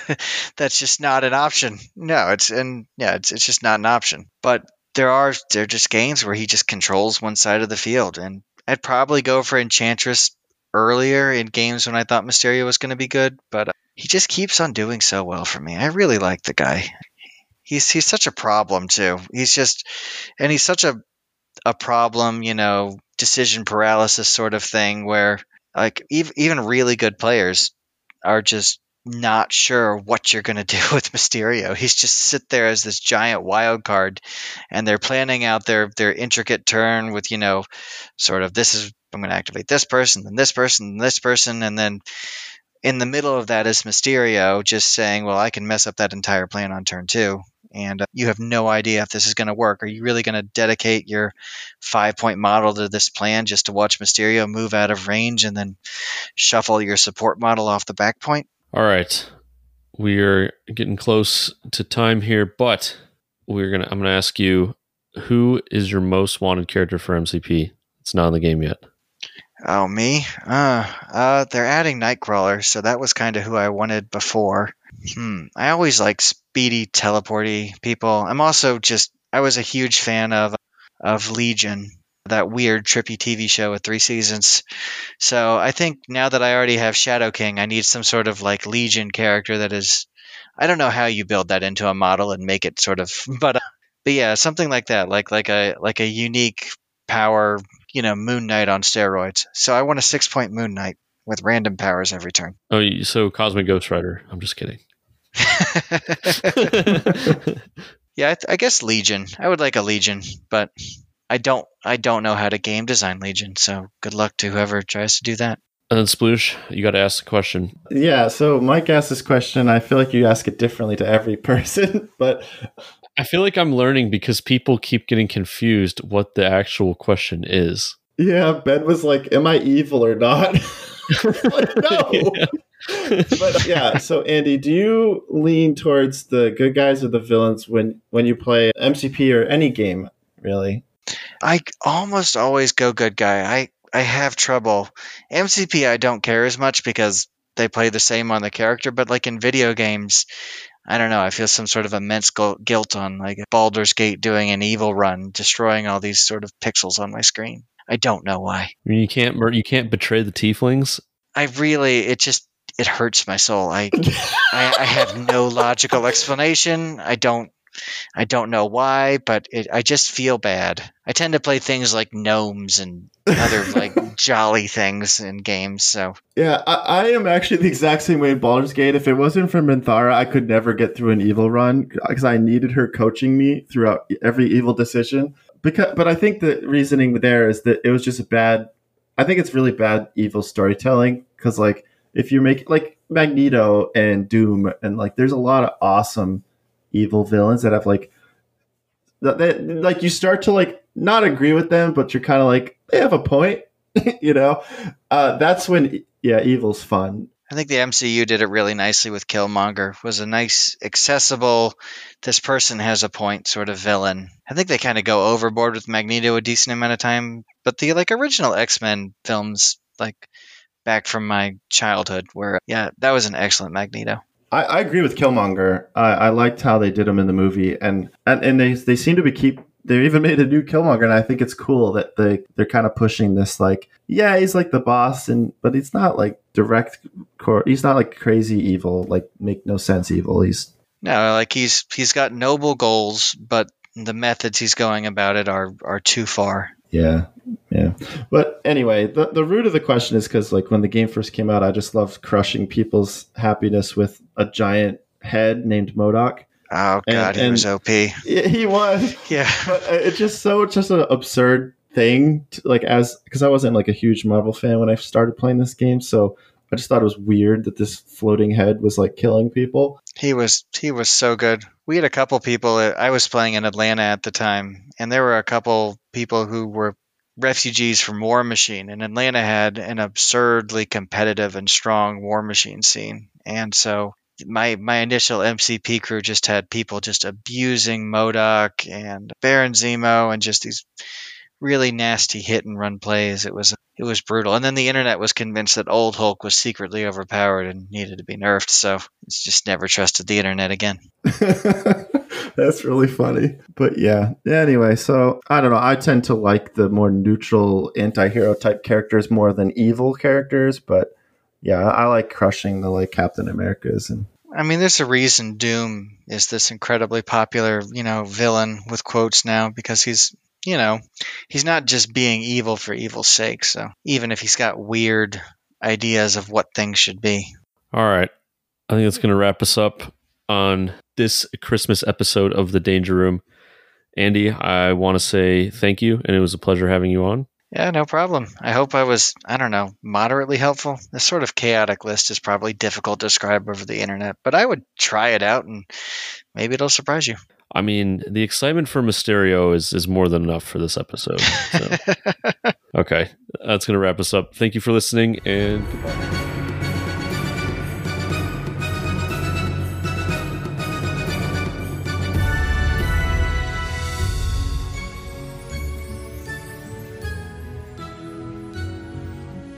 that's just not an option. No, it's just not an option. But there are just games where he just controls one side of the field, and I'd probably go for Enchantress earlier in games when I thought Mysterio was going to be good, but he just keeps on doing so well for me. I really like the guy. He's such a problem too. He's such a problem, decision paralysis sort of thing where like even really good players are just not sure what you're going to do with Mysterio. He's just sit there as this giant wild card, and they're planning out their intricate turn with, sort of I'm going to activate this person, then this person, then this person, and then in the middle of that is Mysterio just saying, well, I can mess up that entire plan on turn 2. And you have no idea if this is going to work. Are you really going to dedicate your 5-point model to this plan just to watch Mysterio move out of range and then shuffle your support model off the back point? All right. We are getting close to time here, but I'm going to ask you, who is your most wanted character for MCP? It's not in the game yet. Oh, me? They're adding Nightcrawler, so that was kind of who I wanted before. I always like speedy, teleporty people. I was a huge fan of Legion, that weird, trippy TV show with 3 seasons. So I think now that I already have Shadow King, I need some sort of like Legion character that is, I don't know how you build that into a model and make it sort of, but yeah, something like that, like a unique power, Moon Knight on steroids. So I want a 6-point Moon Knight with random powers every turn. Oh, so Cosmic Ghost Rider. I'm just kidding. Yeah, I guess Legion. I would like a Legion, but I don't know how to game design Legion, so good luck to whoever tries to do that. And then Sploosh, you got to ask the question. Yeah, so Mike asked this question. I feel like you ask it differently to every person, but I feel like I'm learning because people keep getting confused what the actual question is. Yeah, Ben was like, am I evil or not? Like, no. Yeah. But yeah, so Andy, do you lean towards the good guys or the villains when you play MCP or any game, really? I almost always go good guy. I have trouble. MCP I don't care as much because they play the same on the character, but like in video games, I don't know, I feel some sort of immense guilt on like Baldur's Gate doing an evil run, destroying all these sort of pixels on my screen. I don't know why. I mean, you can't betray the tieflings. It hurts my soul. I have no logical explanation. I don't know why, but I just feel bad. I tend to play things like gnomes and other like jolly things in games. So yeah, I am actually the exact same way in Baldur's Gate. If it wasn't for Minthara, I could never get through an evil run because I needed her coaching me throughout every evil decision. but I think the reasoning there is that it was just a bad. I think it's really bad evil storytelling because like if you're making like Magneto and Doom and like there's a lot of awesome evil villains that have like like you start to like not agree with them, but you're kind of like they have a point, you know. That's when evil's fun. I think the MCU did it really nicely with Killmonger. Was a nice, accessible, this person has a point sort of villain. I think they kind of go overboard with Magneto a decent amount of time, but the like original X-Men films, like back from my childhood, were that was an excellent Magneto. I agree with Killmonger. I liked how they did him in the movie, and they seem to be They even made a new Killmonger, and I think it's cool that they're kind of pushing this like, he's like the boss, but he's not like he's not like crazy evil, like make no sense evil. He's got noble goals, but the methods he's going about it are too far. Yeah. But anyway, the root of the question is because like when the game first came out, I just loved crushing people's happiness with a giant head named MODOK. Oh God, he was OP. He was. Yeah, but it's just an absurd thing. Because I wasn't like a huge Marvel fan when I started playing this game, so I just thought it was weird that this floating head was like killing people. He was so good. We had a couple people. I was playing in Atlanta at the time, and there were a couple people who were refugees from War Machine, and Atlanta had an absurdly competitive and strong War Machine scene, and so my initial MCP crew just had people just abusing MODOK and Baron Zemo and just these really nasty hit and run plays. It was brutal. And then the internet was convinced that Old Hulk was secretly overpowered and needed to be nerfed. So it's just never trusted the internet again. That's really funny. But yeah. Anyway, so I don't know. I tend to like the more neutral anti-hero type characters more than evil characters. But yeah, I like crushing the like Captain Americas. And I mean, there's a reason Doom is this incredibly popular, villain with quotes now, because he's not just being evil for evil's sake. So even if he's got weird ideas of what things should be. All right. I think that's going to wrap us up on this Christmas episode of The Danger Room. Andy, I want to say thank you, and it was a pleasure having you on. Yeah, no problem. I hope I was, moderately helpful. This sort of chaotic list is probably difficult to describe over the internet, but I would try it out and maybe it'll surprise you. I mean, the excitement for Mysterio is more than enough for this episode. So. Okay, that's going to wrap us up. Thank you for listening, and goodbye.